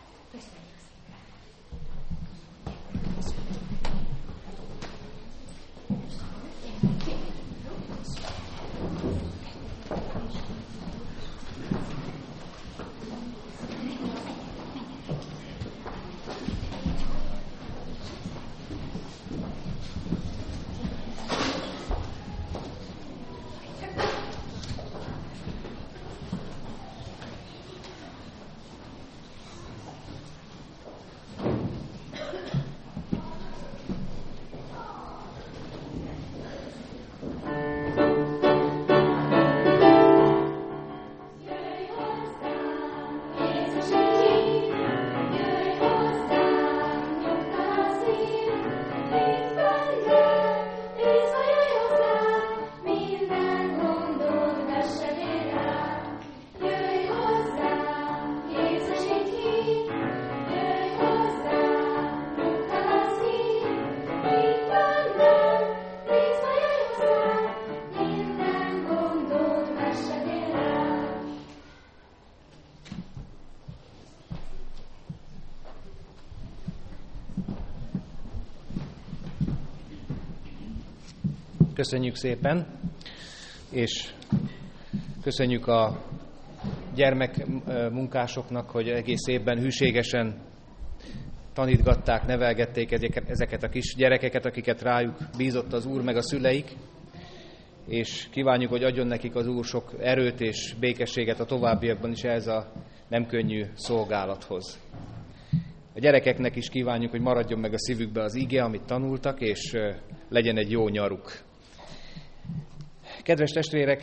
Köszönjük szépen, és köszönjük a gyermekmunkásoknak, hogy egész évben hűségesen tanítgatták, nevelgették ezeket a kis gyerekeket, akiket rájuk bízott az Úr meg a szüleik, és kívánjuk, hogy adjon nekik az Úr sok erőt és békességet a továbbiakban is ehhez a nem könnyű szolgálathoz. A gyerekeknek is kívánjuk, hogy maradjon meg a szívükbe az ige, amit tanultak, és legyen egy jó nyaruk. Kedves testvérek,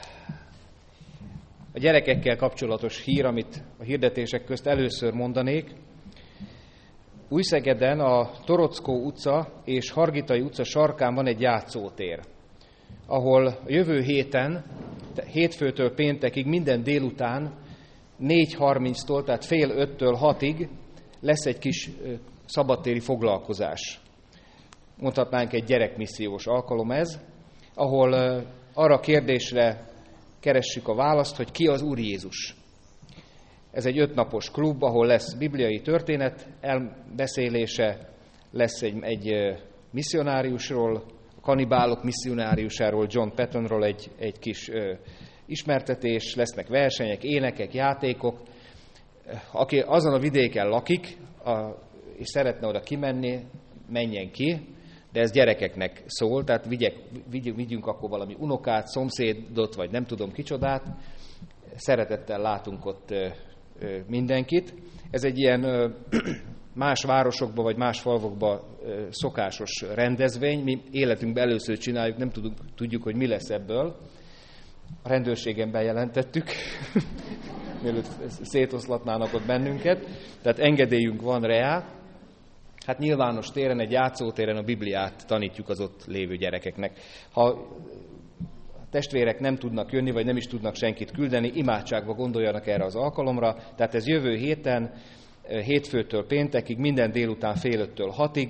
a gyerekekkel kapcsolatos hír, amit a hirdetések közt először mondanék. Újszegeden a Torockó utca és Hargitai utca sarkán van egy játszótér, ahol a jövő héten, hétfőtől péntekig minden délután négy harminctól, tehát fél öttől hatig lesz egy kis szabadtéri foglalkozás. Mondhatnánk egy gyerekmissziós alkalom ez, ahol arra a kérdésre keressük a választ, hogy ki az Úr Jézus. Ez egy ötnapos klub, ahol lesz bibliai történet elbeszélése, lesz egy, egy misszionáriusról, a kanibálok misszionáriusáról, John Pattonról egy, egy kis ö, ismertetés, lesznek versenyek, énekek, játékok. Aki azon a vidéken lakik, a, és szeretne oda kimenni, menjen ki, de ez gyerekeknek szól, tehát vigyek, vigy, vigyünk akkor valami unokát, szomszédot, vagy nem tudom kicsodát. Szeretettel látunk ott ö, ö, mindenkit. Ez egy ilyen ö, más városokban, vagy más falvokban ö, szokásos rendezvény. Mi életünkben először csináljuk, nem tudunk, tudjuk, hogy mi lesz ebből. A rendőrségen bejelentettük, mielőtt szétoszlatnának ott bennünket. Tehát engedélyünk van rá. Hát nyilvános téren, egy játszótéren a Bibliát tanítjuk az ott lévő gyerekeknek. Ha a testvérek nem tudnak jönni, vagy nem is tudnak senkit küldeni, imádságba gondoljanak erre az alkalomra. Tehát ez jövő héten, hétfőtől péntekig, minden délután fél öttől hatig,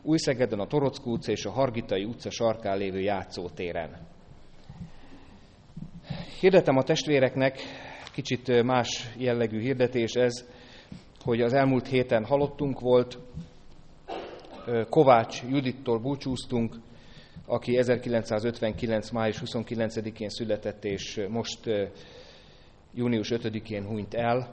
Újszegeden, a Toroczko utca és a Hargitai utca sarkán lévő játszótéren. Hirdetem a testvéreknek, kicsit más jellegű hirdetés ez, hogy az elmúlt héten halottunk volt, Kovács Judittól búcsúztunk, aki ezerkilencszázötvenkilenc. május huszonkilencedikén született, és most június ötödikén hunyt el.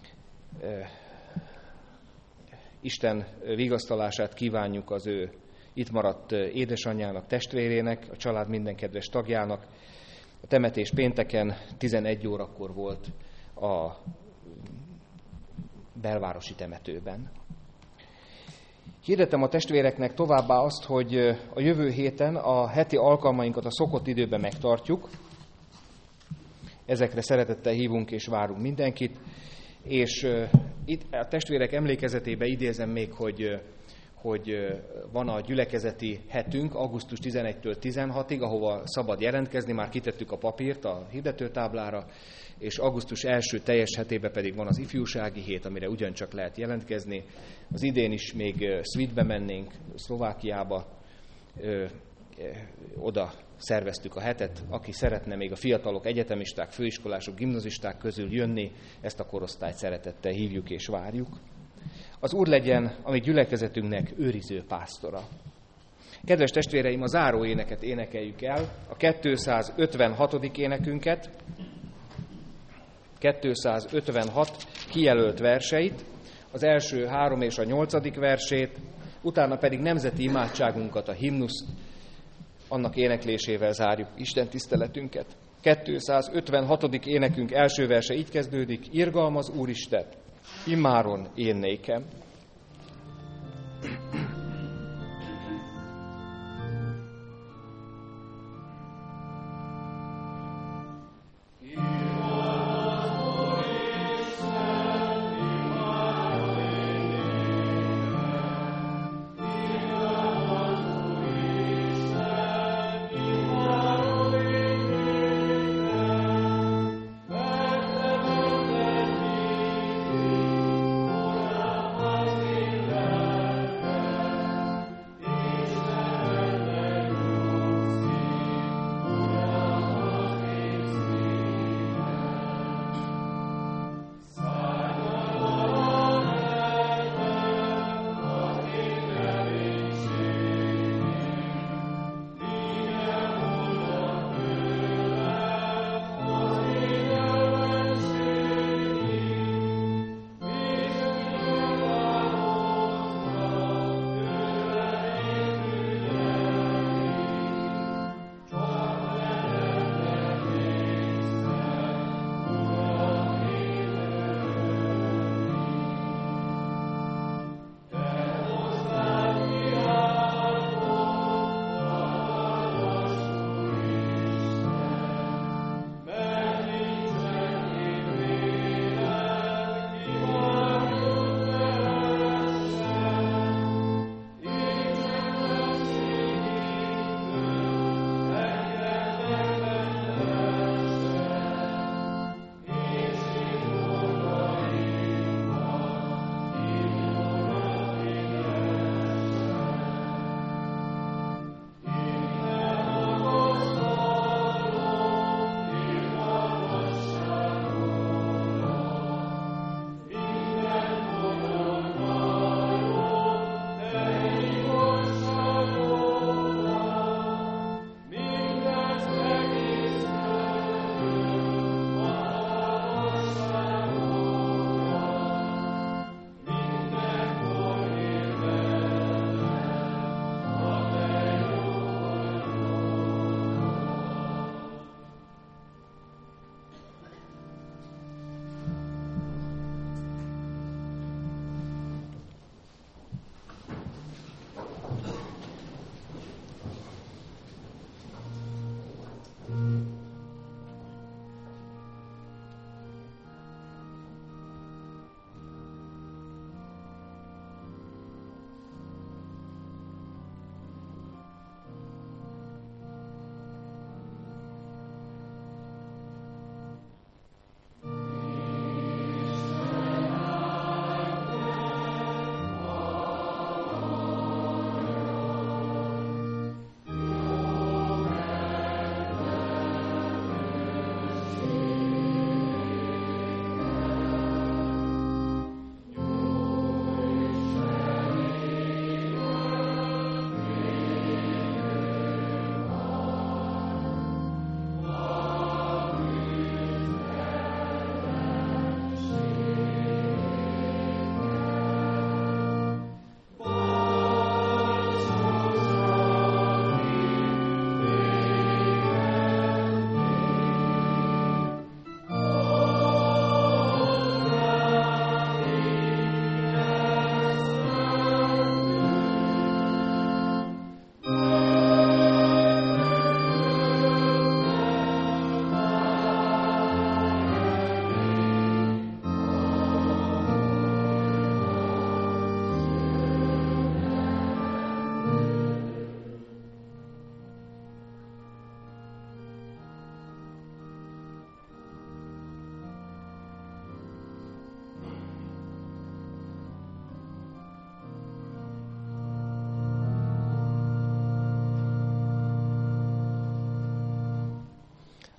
Isten vigasztalását kívánjuk az ő itt maradt édesanyjának, testvérének, a család minden kedves tagjának. A temetés pénteken tizenegy órakor volt a belvárosi temetőben. Hirdetem a testvéreknek továbbá azt, hogy a jövő héten a heti alkalmainkat a szokott időben megtartjuk. Ezekre szeretettel hívunk és várunk mindenkit. És itt a testvérek emlékezetébe idézem még, hogy, hogy van a gyülekezeti hetünk augusztus tizenegytől tizenhatig, ahova szabad jelentkezni, már kitettük a papírt a hirdetőtáblára, és augusztus első teljes hetében pedig van az ifjúsági hét, amire ugyancsak lehet jelentkezni. Az idén is még Szvitbe mennénk, Szlovákiába, ö, ö, oda szerveztük a hetet. Aki szeretne még a fiatalok, egyetemisták, főiskolások, gimnazisták közül jönni, ezt a korosztályt szeretettel hívjuk és várjuk. Az Úr legyen a mi gyülekezetünknek őriző pásztora. Kedves testvéreim, a záró éneket énekeljük el, a kétszázötvenhatodik énekünket, kétszázötvenhat kijelölt verseit, az első három és a nyolcadik versét, utána pedig nemzeti imádságunkat, a himnuszt, annak éneklésével zárjuk Isten tiszteletünket. kétszázötvenhatodik énekünk első verse így kezdődik: irgalmaz Úristen, immáron én nékem. Amen.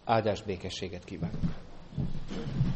Áldás békességet kívánok!